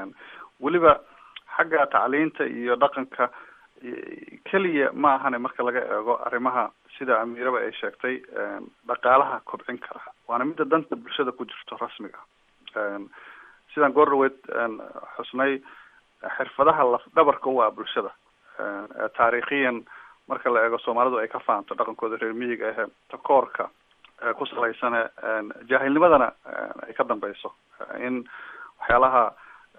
weliba xagga tacliinta iyo dhaqanka keliya ma ahane marka laga eego arrimaha sida amiiraba ay sheegtay, dhaqaalaha kobcin kara waana midda danta bulshada ku jirto rasmiga. sidaan goor dhaweyd xusnay, xirfadaha lafdhabarka u ah bulshada taariikhiyan marka la eego soomaalidu ay ka fahanto dhaqankooda reer miyiga ahe takoorka ku salaysane jaahilnimadana ay ka dambeyso, in waxyaalaha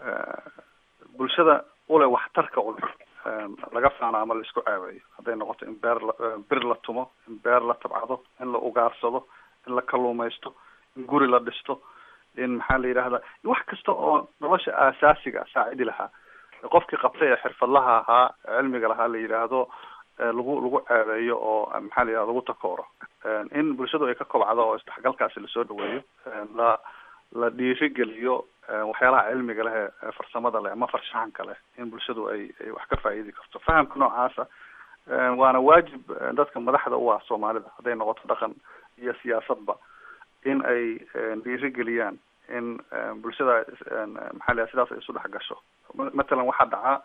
bulshada ule waxtarka ule laga faano ama la isku caaweeyo. hadday noqoto in bir la tumo, in beer la tabcado, in la ugaarsado, in la kaluumaysto, in guri la dhisto, in maxaa la yidhahdaa wax kasta oo nolosha aasaasiga saacidi lahaa qofkii qabtay ee xirfadlaha ahaa cilmiga lahaa la yidhaahdo lagu caaweeyo oo maxaa la yidhahda lagu takooro. in bulshadu ay ka kobcdo oo isdhexgalkaasi lasoo dhaweeyo, la dhiirigeliyo waxyaalaha cilmiga leh ee farsamada leh ama farshaxanka leh, in bulshadu ay wax ka faa'iidi karto. fahamka noocaasa waana waajib dadka madaxda u ah soomaalida, hadday noqoto dhaqan iyo siyaasadba, in ay dhiirigeliyaan in bulshada maxaa la sidaas ay isu dhex gasho. matalan waxaa dhacaa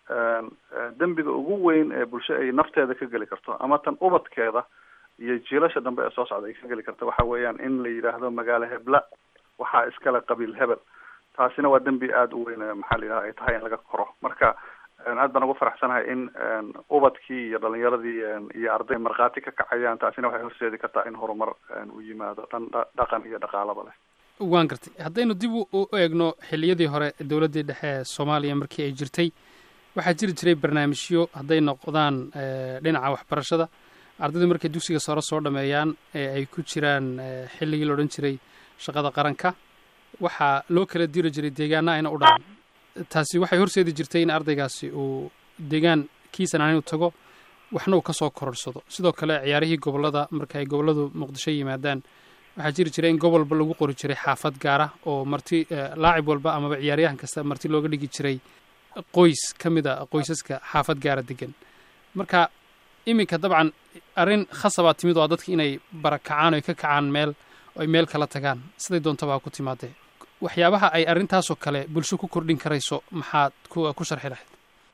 dembiga ugu weyn ee bulsho ay nafteeda ka geli karto ama tan ubadkeeda iyo jiilasha dambe ee soo socda ay ka geli karto waxa weeyaan in la yidhaahdo magaalo hebla waxaa iskale qabiil hebel. taasina waa dembi aada u weyn maxaa la yidhahda ay tahay in laga koro. marka aad baan ugu faraxsanahay in ubadkii iyo dhalinyaradii iyo arday markhaati ka kacayaan. taasina waxay horseedi kartaa in horumar u yimaado dhan dhaqan iyo dhaqaalaba leh. waan gartay. haddaynu dib u eegno xilliyadii hore dowladdii dhexe ee soomaaliya markii ay jirtay, waxaa jiri jiray barnaamijyo hadday noqdaan dhinaca waxbarashada, ardaydu markay dugsiga sare soo dhameeyaan ee ay ku jiraan xilligii la odhan jiray shaqada qaranka, waxaa loo kala diri jiray deegaana ayna u dhacan. taasi waxay horseedi jirtay in ardaygaasi uu deegaankiisan ahayn u tago, waxna uu ka soo kororsado. sidoo kale ciyaarihii gobollada marka ay gobolladu muqdisho yimaadaan, waxaa jiri jiray in gobolba lagu qori jiray xaafad gaara oo marti laacib walba amaba ciyaaryahan kasta marti looga dhigi jiray qoys ka mid a qoysaska xaafad gaara degan. marka iminka dabcan arrin khasabaa timid oo dadka inay barakacaan o ay ka kacaan meel oo ay meel kala tagaan, siday doontaba ha ku timaadee. waxyaabaha ay arrintaasoo kale bulsho ku kordhin karayso maxaad ku sharxi lahayd?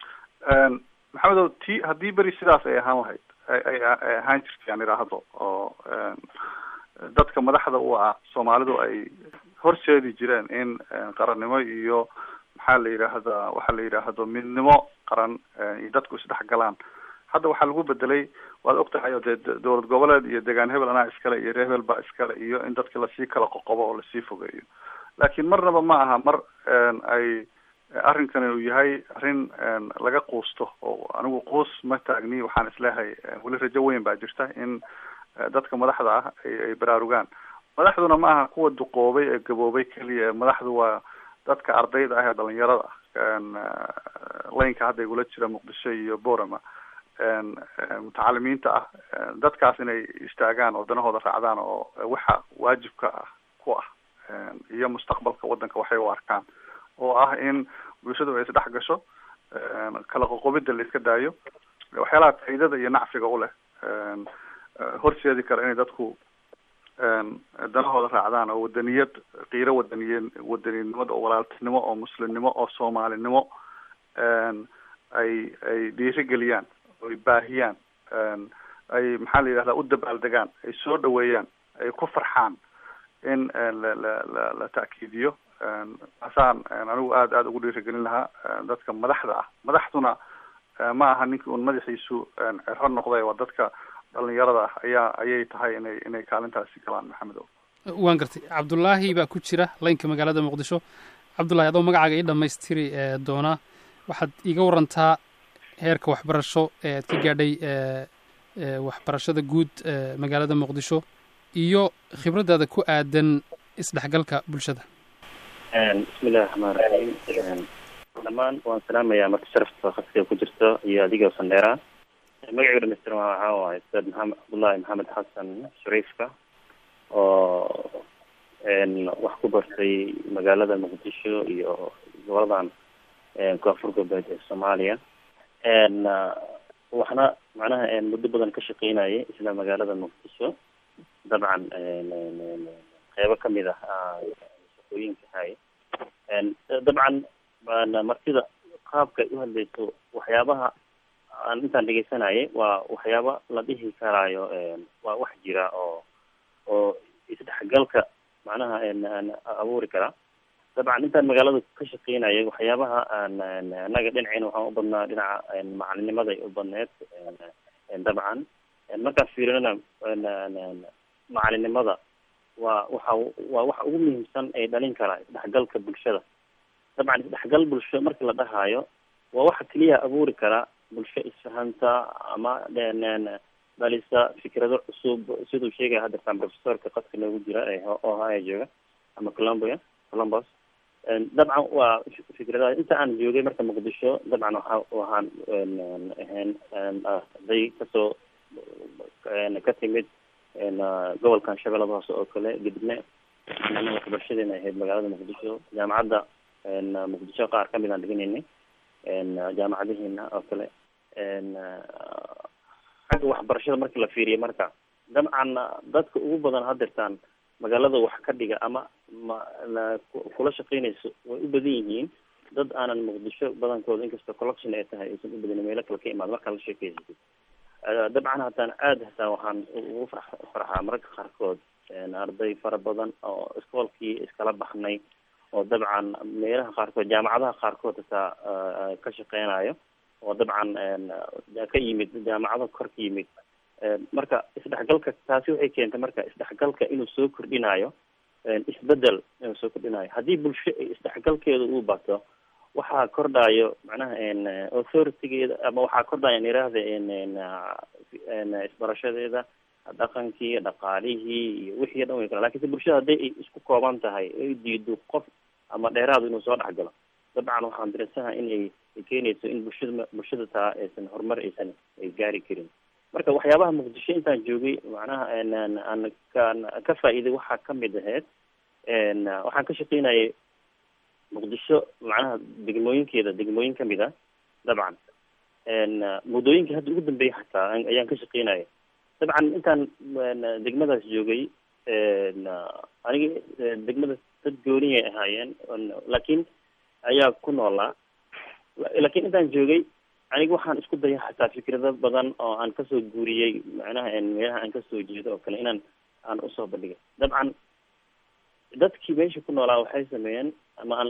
maxamedow haddii beri sidaas ay ahaan lahayd ay ahaan jirtay aan idhaahdo oo dadka madaxda u ah soomaalidu ay horseedi jireen in qarannimo iyo maxaa la yidhaahdaa waxa la yidhaahdo midnimo qaran iyo dadku isdhex galaan. hadda waxaa lagu bedelay, waad ogtahay dee dowlad goboleed iyo deegaan hebel anaa iskale iyo reer hebel baa iskale iyo in dadka lasii kala qoqobo oo lasii fogeeyo. laakiin marnaba ma aha mar ay arrinkani uu yahay arrin laga quusto oo anigu quus ma taagni, waxaan isleehay weli rajo weyn baa jirta in dadka madaxda ah ay baraarugaan. madaxduna ma aha kuwa duqoobay ee gaboobay keliya, madaxdu waa dadka ardayda ah ee dhalinyarada laynka hadda igula jira muqdisho iyo borama, mutacalimiinta ah, dadkaas inay istaagaan oo danahooda raacdaan oo waxa waajibka ah ku ah iyo mustaqbalka wadanka waxay u arkaan, oo ah in bulshadu ay isdhex gasho, kala qoqobida la iska daayo, waxyaalaha faa'iidada iyo nacfiga u leh horseedi kara inay dadku danahooda raacdaan oo wadaniyad, qiiro wadaninimada oo walaaltinimo oo muslimnimo oo soomaalinimo ay dhiirigeliyaan, ay baahiyaan, ay maxaa la yidhahdaa u dabaaldegaan, ay soo dhaweeyaan, ay ku farxaan in la ta'kiidiyo. asaan anigu aada ugu dhiirigelin lahaa dadka madaxda ah. madaxduna ma aha ninkii un madaxiisu cero noqday, waa dadka dhalinyarada ah ayay tahay inay kaalintaasi galaan. maxamedow, waan gartay. cabdullaahi baa ku jira laynka magaalada muqdisho. cabdullaahi, adoo magacaaga ii dhammaystiri doona, waxaad iiga warantaa heerka waxbarasho ee aad ka gaadhay waxbarashada guud magaalada muqdisho iyo khibraddaada ku aadan isdhexgalka bulshada. bismillahi raxmaan raxiim. dhammaan waan salaamayaa marka sharafta khadka ku jirto iyo adiga sandheera. magacayga dhamaystiran waxaa waaye ustaad maxamed cabdullaahi maxamed xasan shariifka oo wax ku bartay magaalada muqdisho iyo goboladan koonfur galbeed ee soomaaliya. waxna macnaha muddo badan ka shaqeynayay isla magaalada muqdisho, dabcan qeybo kamid ah shaqooyinka hay. dabcan martida qaabka u hadlayso waxyaabaha aan intaan dhegeysanayay waa waxyaaba la dhihi karaayo waa wax jira oo isdhexgalka macnaha abuuri kara. dabcan intaan magaalada ka shaqeynayay waxyaabaha anaga dhinaceyna waxaan u badnaa dhinaca macalinnimaday u badneed. dabcan markaan fiirinana macalinimada waa waxa ugu muhiimsan ee dhalin kara isdhexgalka bulshada. dabcan isdhexgal bulsho markii la dhahaayo waa waxa keliya abuuri kara bulsho isfahanta ama dhalisa fikrado cusub, siduu sheegaya hadda professorka qadka noogu jira oo haya jooga ama Columbus. dabcan waa fikradaha inta aan joogay marka muqdisho. dabcan waxaan ahayn arday kasoo ka timid gobolkan shabeellada hoose oo kale, kadibna waxbarashadeena ahayd magaalada muqdisho. jaamacadda muqdisho qaar kamid aan dhiganaynay jaamacadaheena oo kale. xagga waxbarashada markii la fiiriyo marka dabcan dadka ugu badan hadeertaan magaalada wax ka dhiga ama kula shaqeynayso way u badan yihiin dad aanan muqdisho badankooda, inkastoo collection ay tahay aysan u badan meelo kale ka imaad markaa la sheekeysatid. dabcan hataan waxaan ugu farxaa mararka qaarkood arday fara badan oo iskoolkii iskala baxnay oo dabcan meelaha qaarkood jaamacadaha qaarkood hataa ka shaqeynayo oo dabcan ka yimid jaamacado kor ka yimid. marka isdhexgalka taasi waxay keentay marka isdhexgalka inuu soo kordhinayo isbedel inuu soo kordhinayo. haddii bulsho isdhexgalkeeda uu bato waxaa kordhayo macnaha authoritygeeda ama waxaa kordhaya niraahda isbarashadeeda, dhaqankii, dhaqaalihii iyo wixii dhan way kala. lakin si bulshada hadday ay isku kooban tahay ay diido qof ama dheeraadu inuu soo dhexgalo, dabcan waxaan dareensanahay in ay keenayso in bulshada taa aysan horumar aysan ay gaari karin. marka waxyaabaha muqdisho intaan joogay macnaha aan ka faa'iiday waxaa kamid ahayd waxaan ka shaqeynayay muqdisho macnaha degmooyin kamid ah. dabcan muddooyinka hadda ugu dambeeyay xataa ayaan ka shaqeynayay. dabcan intaan degmadaas joogay aniga degmadaas dad gooniyay ahaayeen laakiin ayaa ku noolaa. laakiin intaan joogay aniga waxaan isku daya xataa fikrado badan oo aan kasoo guuriyey macnaha meelaha aan kasoo jeedo oo kale aan usoo bandhigay. dabcan dadkii meesha ku noolaa waxay sameeyeen ama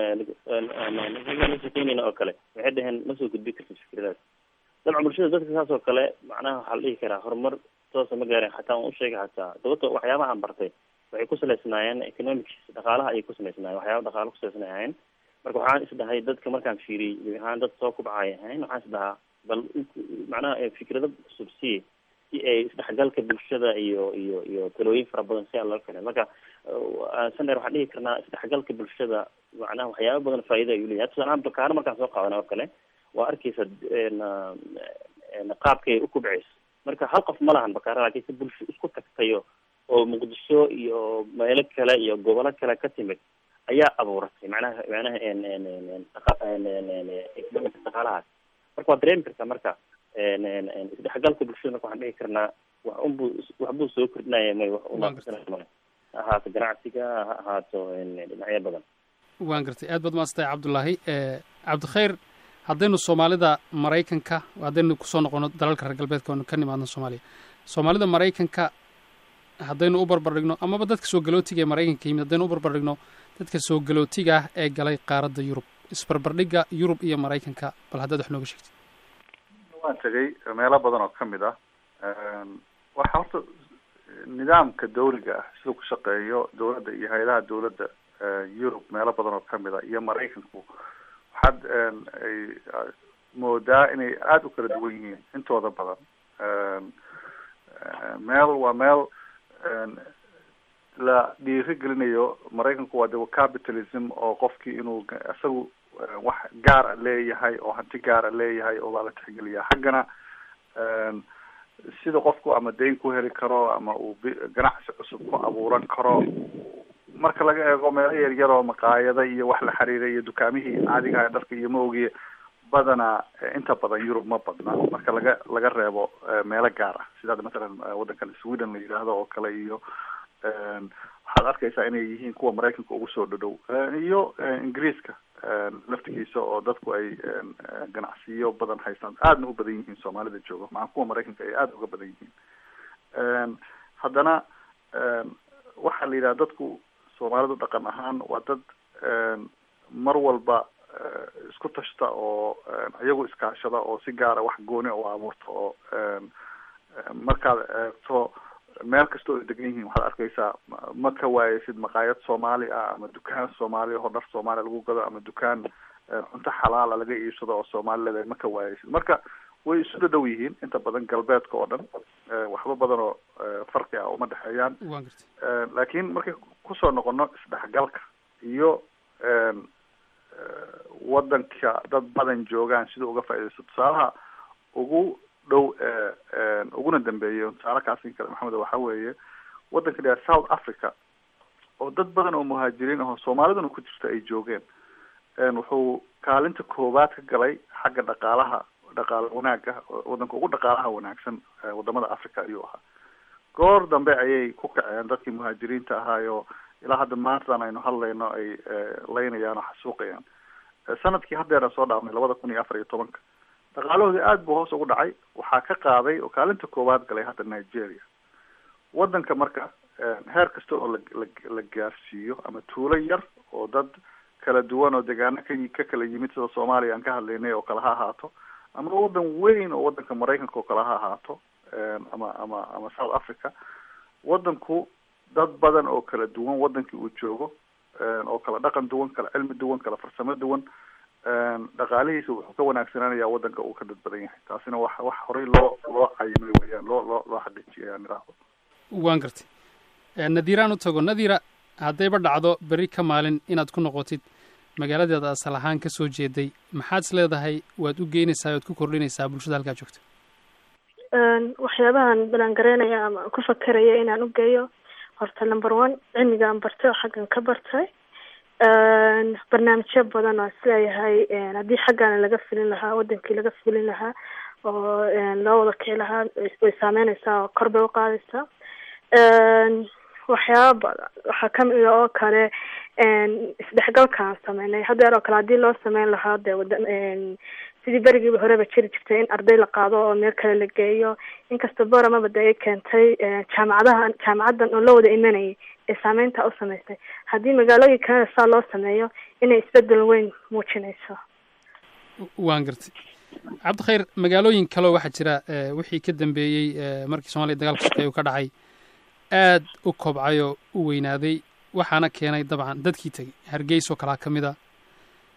la shaqeynayna oo kale waxay dhaheen ma soo gudbi kartid fikradaas. dabcan bulshada dadka saas oo kale macnaha waxaa la dhihi karaa horumar toosa ma gaareen. xataa waan usheegay xataa sababto waxyaabaha aan bartay waxay ku salaysnaayeen economics, dhaqaalaha ayay ku salaysnaayeen, waxyaaba dhaqaalo ku salaysnaayeen. marka waxaan isdhahay dadka markaan fiiriyey ahaan dad soo kubcaya ahayn waxaan isdhahaa bal macnaha fikrado cusub si ay isdhexgalka bulshada iyo talooyin fara badan si aan loo keenay marka sander waxaan dhihi karnaa isdhexgalka bulshada macnaha waxyaaba badan faa'iida ayuu leeyahay tusaale ahaan bakaaro markaan soo qaadana oo kale waa arkeysa qaabkay u kubceyso marka hal qof ma lahan bakaaro laakiin si bulsho isku tagtayo oo muqdisho iyo meelo kale iyo gobolo kale ka timid ayaa abuuratay macnaha economic dhaqaalahaas marka waad dareemi kartaa marka isdhexgalka bulshada marka waxaan dhihi karnaa waxbuu soo kordhinaya may wax unaaqsanay male ha ahaato ganacsiga ha ahaato dhinacyo badan waan gartay aad baad maasantay cabdullaahi cabdikhayr haddaynu soomaalida maraykanka haddaynu kusoo noqono dalalka reer galbeedka oonu ka nimaadno soomaalida maraykanka haddaynu u barbardhigno amaba dadka soo galootiga ee maraykanka yimid haddaynu u barbardhigno dadka soo galootiga ah ee galay qaaradda yurub isbarbardhigga yurub iyo maraykanka bal haddaad wax nooga sheegtid waan tegay meelo badan oo kamid ah waxa horta nidaamka dawliga ah siduu ku shaqeeyo dawladda iyo hay-adaha dawladda yurub meelo badan oo kamid ah iyo maraykanku waxaad ay moodaa inay aada u kala duwan yihiin intooda badan waa meel la dhiirigelinayo maraykanku waa de capitalism oo qofkii inuu isagu wax gaara leeyahay oo hanti gaara leeyahay oo waa la tixgeliyaa xaggana sida qofku ama dayn ku heli karo ama uu ganacsi cusub ku abuuran karo marka laga eego meelo yaryar oo maqaayada iyo wax la xiriiray iyo dukaamihii caadiga dharka iyo maogiye badanaa inta badan yurub ma badna marka laga reebo meelo gaar ah sida masalan waddankan sweden la yidhaahdo oo kale iyo waxaad arkaysaa inay yihiin kuwa maraykanka ugu soo dhadhow iyo ingiriiska laftigiisa oo dadku ay ganacsiyo badan haystaan aadna u badan yihiin soomaalida jooga maca kuwa maraykanka ay aada uga badan yihiin haddana waxaa la yidhaha dadku soomaalidu dhaqan ahaan waa dad mar walba isku tashta oo iyagu iskaashada oo si gaara wax gooni u abuurta oo markaad eegto meel kasta oo ay degan yihiin waxaad arkaysaa ma ka waayeysid maqaayad soomaali ah ama dukaan soomaali oo dhar soomaaliya lagu gado ama dukaan cunto xalaala laga iibsado oo soomaali leedahay ma ka waayeysid marka way isu dhadhow yihiin inta badan galbeedka oo dhan waxba badan oo farqi ah uma dhexeeyaan laakiin markay kusoo noqono isdhexgalka iyo waddanka dad badan joogaan sida uga faaidaysto tusaalaha ugu dhow uguna dambeeyo tusaale kaasin kale maxamed waxa weeye waddanka dheer south africa oo dad badan oo muhaajiriin ahoo soomaaliduna ku jirta ay joogeen wuxuu kaalinta koowaad ka galay xagga dhaqaala wanaaga waddanka ugu dhaqaalaha wanaagsan wadamada africa ayuu ahaa goor dambe ayay ku kaceen dadkii muhaajiriinta ahaayo ilaa hadda maantaan aynu hadlayno ay laynayaan oo xasuuqayaan sanadkii haddeera soo dhaafnay 2014 dhaqaalahoodii aada buu hoos ugu dhacay waxaa ka qaaday oo kaalinta koowaad galay hadda Nigeria waddanka marka heer kasta oo la gaarsiiyo ama tuulo yar oo dad kala duwan oo deegaano ka kala yimid sida Soomaaliya aan ka hadlaynay oo kala ha ahaato ama waddan weyn oo waddanka Maraykanka oo kala ha ahaato ama South Africa waddanku dad badan oo kala duwan waddankii uu joogo oo kala dhaqan duwan kala cilmi duwan kala farsamo duwan dhaqaalihiisa wuxuu ka wanaagsananayaa waddanka uu ka dad badan yahay taasina wax horey loo cayimay weeyaan loo xaqiijiyay aan idhaahdo waan gartay nadiiraan u tago nadiira haddayba dhacdo berri ka maalin inaad ku noqotid magaaladeeda asal ahaan ka soo jeeday maxaad is leedahay waad u geynaysaa waad ku kordhinaysaa bulshada halkaa joogta waxyaabahan balangareynaya ama ku fakeraya inaan u geeyo horta number 1 cilmiga aan bartay oo xaggan ka bartay barnaamijyo badan oo isleeyahay haddii xaggaana laga fulin lahaa wadankii laga fulin lahaa oo loo wada kici lahaa way saameynaysaa oo kor bay u qaadaysaa waxyaaba badan waxaa kamid oo kale isdhexgalkaan sameynay haddeer oo kale haddii loo sameyn lahaa dee sidii berigiiba horeba jiri jirtay in arday la qaado oo meel kale la geeyo inkasta boramaba de ay keentay jaamacaddan oo la wada imanayay ee saameynta u samaysay haddii magaalooyin kalena saa loo sameeyo inay isbedel weyn muujinayso waan gartay cabdikhayr magaalooyin kaleo waxaa jira wixii ka dambeeyey markii Soomaaliya dagaalka sokeeye uu ka dhacay aad u kobcay oo u weynaaday waxaana keenay dabcan dadkii tegey Hargeysa oo kala kamida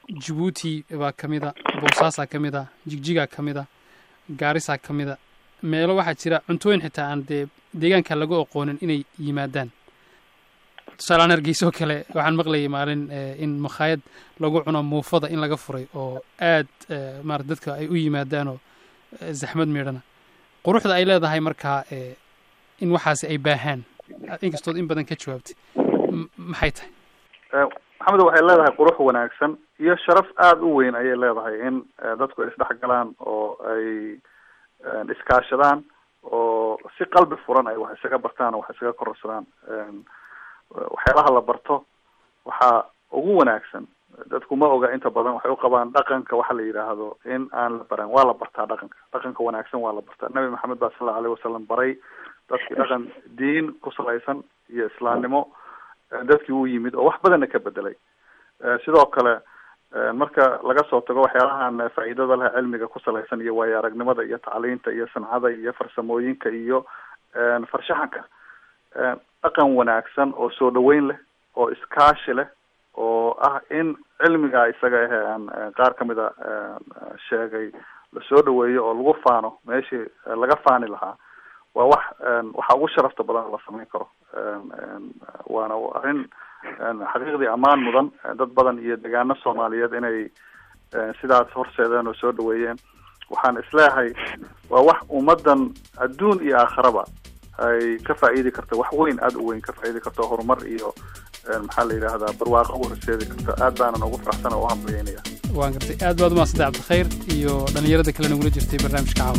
jabuuti baa ka mid a boosaasaa ka mid a jigjigaa ka mid a gaarisaa ka mid a meelo waxaa jira cuntooyin xitaa aan dee deegaanka lagu aqoonin inay yimaadaan tusaalaan hargeysoo kale waxaan maqlayay maalin in makhaayad lagu cuno muufada in laga furay oo aad maarata dadka ay u yimaadaanoo zaxmad miidhana quruxda ay leedahay markaa in waxaasi ay baahaan inkastood in badan ka jawaabtay maxay tahay maxamed waxay leedahay qurux wanaagsan iyo sharaf aada u weyn ayay leedahay in dadku ay isdhexgalaan oo ay iskaashadaan oo si qalbi furan ay wax isaga bartaan oo wax isaga kororsadaan waxyaalaha la barto waxaa ugu wanaagsan dadku ma oga inta badan waxay u qabaan dhaqanka waxa la yidhaahdo in aan la baran waa la bartaa dhaqanka wanaagsan waa la bartaa nabi maxamed baa sala allahu alayhi wasalam baray dadkii dhaqan diin ku salaysan iyo islaamnimo dadkii uu yimid oo wax badanna ka bedelay sidoo kale marka laga soo tago waxyaalahan faa'iidada leh cilmiga ku salaysan iyo waayo aragnimada iyo tacliinta iyo sancada iyo farsamooyinka iyo farshaxanka dhaqan wanaagsan oo soo dhaweyn leh oo iskaashi leh oo ah in cilmiga isaga ahe aan qaar kamid a sheegay lasoo dhaweeyo oo lagu faano meeshii laga faani lahaa waa wax waxa ugu sharafta badan la samayn karo waana arrin xaqiiqdii ammaan mudan dad badan iyo deegaano soomaaliyeed inay sidaas horseedeen oo soo dhaweeyeen waxaan isleeyahay waa wax ummadan adduun iyo aakhiraba ay ka faa'iidi karta wax weyn aada u weyn ka faa'iidi karta horumar iyo maxaa la yidhaahdaa barwaaqo u horseedi karta aad baanan ugu faraxsan oo u hambalyeynaya waan gartay aad baad umahadsantay cabdikhayr iyo dhalinyarada kale nagula jirtay barnaamijka caawa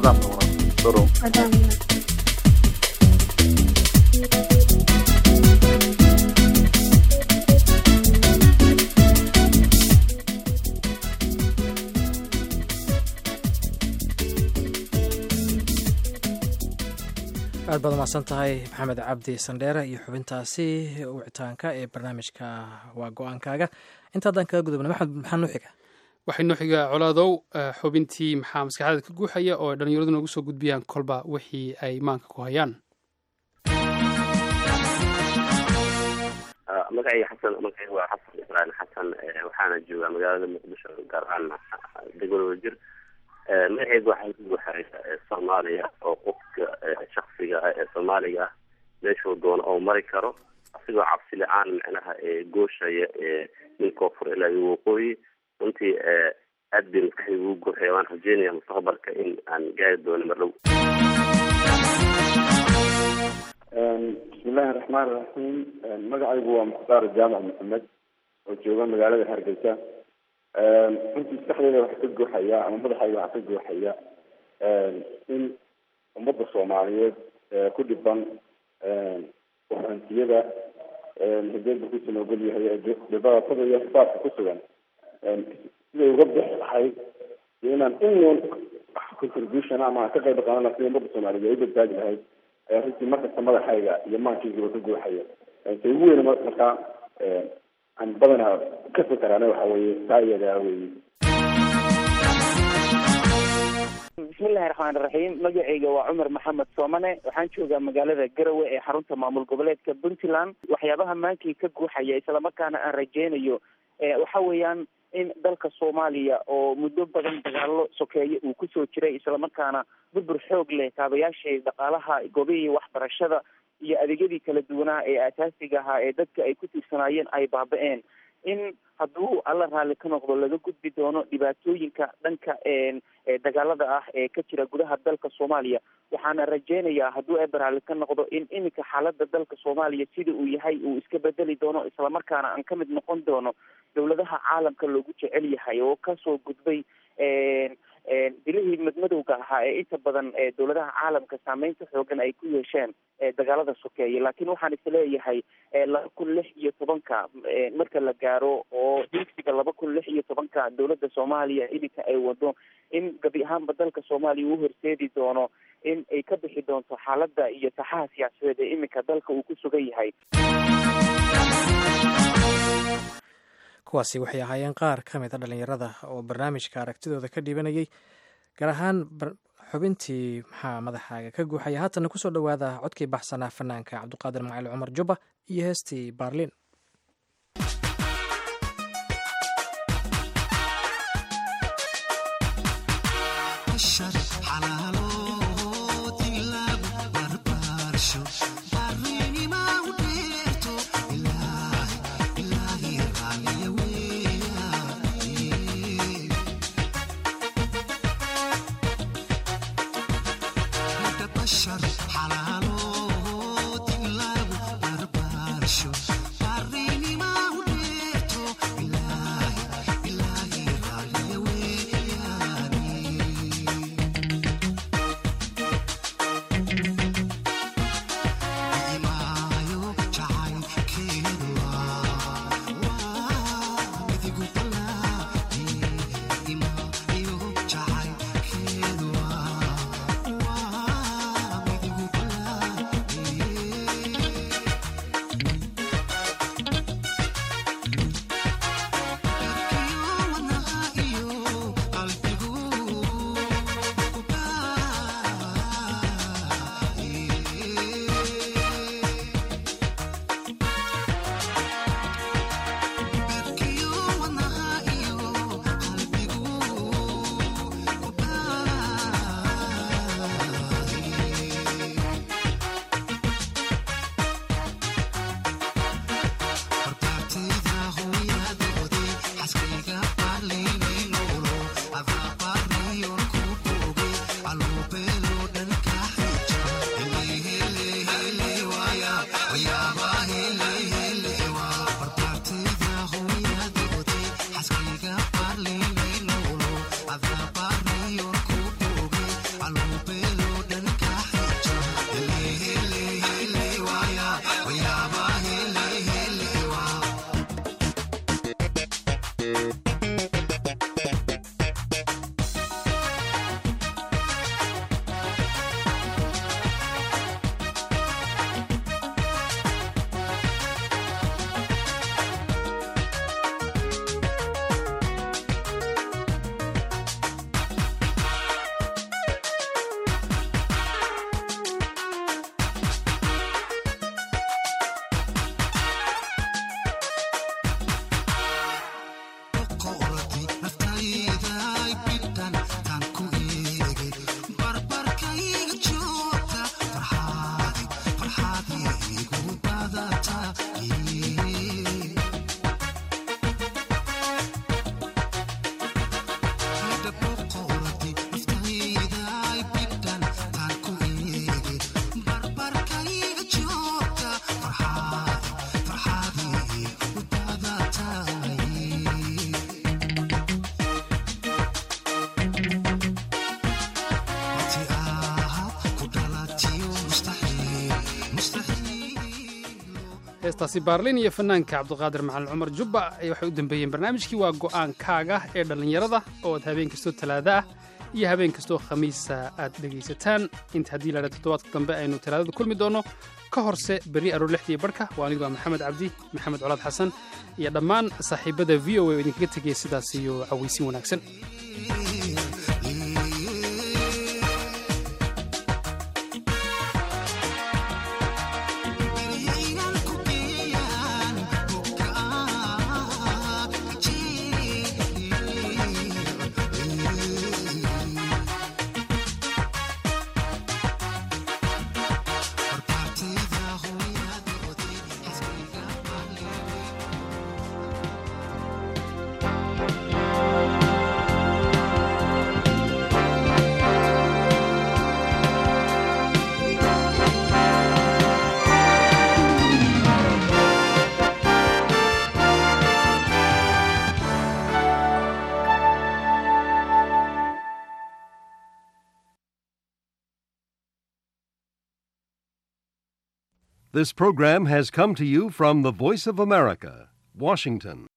aad baad umahadsan tahay maxamed cabdi sandheere iyo xubintaasi wicitaanka ee barnaamijka waa go-aankaaga intaadaan kaga gudubna maxaa noo xiga waxay noo xiga colaadow xubintii maxaa maskaxdaada ka guuxaya oo ay dhalinyaradu noogu soo gudbiyaan kolba wixii ay maanka ku hayaan magacayga waa xasan ibrahim xasan waxaana joogaa magaalada muqdisho gaar ahaan degmada jir magacayga waxaa ku guuxaya soomaaliya oo qofka shaksiga ah ee soomaaliga ah meeshuu doono oo mari karo asigoo cabsi la-aan micnaha gooshaya min koonfur ilaa iyo waqooyi runtii aad bay maskaxdayga ugu guuxaya waan rajeynaya mustaqbalka in aan gaari doono mardhow bismillahi raxmaan raxiim magacaygu waa mukhtaar jaamac maxamed oo jooga magaalada hargeysa runtii maskaxdayda waxaa ka guuxaya ama madaxayga waxaa ka guuxaya in ummadda soomaaliyeed ku dhiban warantiyada hideedba kusoo noogol yahay dhibaatada iyo xisaabka ku sugan siday uga bixi lahayd iyo inaan in contribution ama ka qayb qaadan lahaa sidii ummadda soomaaliyeed ay u badbaadi lahayd ayaa runtii markasta madaxayga iyo maankaygiiba ka guuxaya say ugu weyna markaa aan badanaa ka fikaraana waxa weeye taa iyadaa weeye bismillahi raxmaani raxiim magacayga waa cumar maxamed soomane waxaan joogaa magaalada garowe ee xarunta maamul goboleedka puntland waxyaabaha maankii ka guuxaya islamarkaana aan rajeynayo waxa weeyaan in dalka soomaaliya oo muddo badan dagaalo sokeeye uu kusoo jiray islamarkaana burbur xoog leh kaabayaashii dhaqaalaha goobihii waxbarashada iyo adeegyadii kala duwanaa ee asaasiga ahaa ee dadka ay ku tiirsanaayeen ay baaba-een in hadduu alla raalli ka noqdo laga gudbi doono dhibaatooyinka dhanka dagaalada ah ee ka jira gudaha dalka soomaaliya waxaana rajeynayaa hadduu eber raalli ka noqdo in iminka xaalada dalka soomaaliya sida uu yahay uu iska bedeli doono islamarkaana aan ka mid noqon doono dowladaha caalamka loogu jecel yahay oo kasoo gudbay dilihii madmadowga ahaa ee inta badan dowladaha caalamka saameynta xoogan ay ku yeesheen dagaalada sokeeye laakiin waxaan isleeyahay 2016 marka la gaaro oo digsiga 2016 dowladda soomaaliya iminka ay wado in gabi ahaanba dalka soomaaliya uu horseedi doono in ay ka bixi doonto xaalada iyo saxaha siyaasadeed ee iminka dalka uu ku sugan yahay. kuwaasi waxay ahaayeen qaar ka mid a dhalinyarada oo barnaamijka aragtidooda ka dhibanayay gaar ahaan xubintii maxaa madaxaaga ka guuxaya haatana kusoo dhowaada codkii baxsanaa fanaanka cabdiqaadir macali cumar jubba iyo heestii baarliin. heestaasi baarlin iyo fanaanka cabdiqaadir macalin cumar jubba waxay u dambeeyeen barnaamijkii waa go'aankaaga ee dhallinyarada oo aad habeen kastoo talaada ah iyo habeen kastoo khamiisa aad dhegaysataan inta haddii laadha toddobaadka dambe aynu talaadada kulmi doonno ka horse berri aroor lixdii barhka waa anigu waa maxamed cabdi maxamed colaad xasan iyo dhammaan saaxiibada v o a oo idinkaga tegaya sidaas iyo cawaysin wanaagsan This program has come to you from the Voice of America, Washington.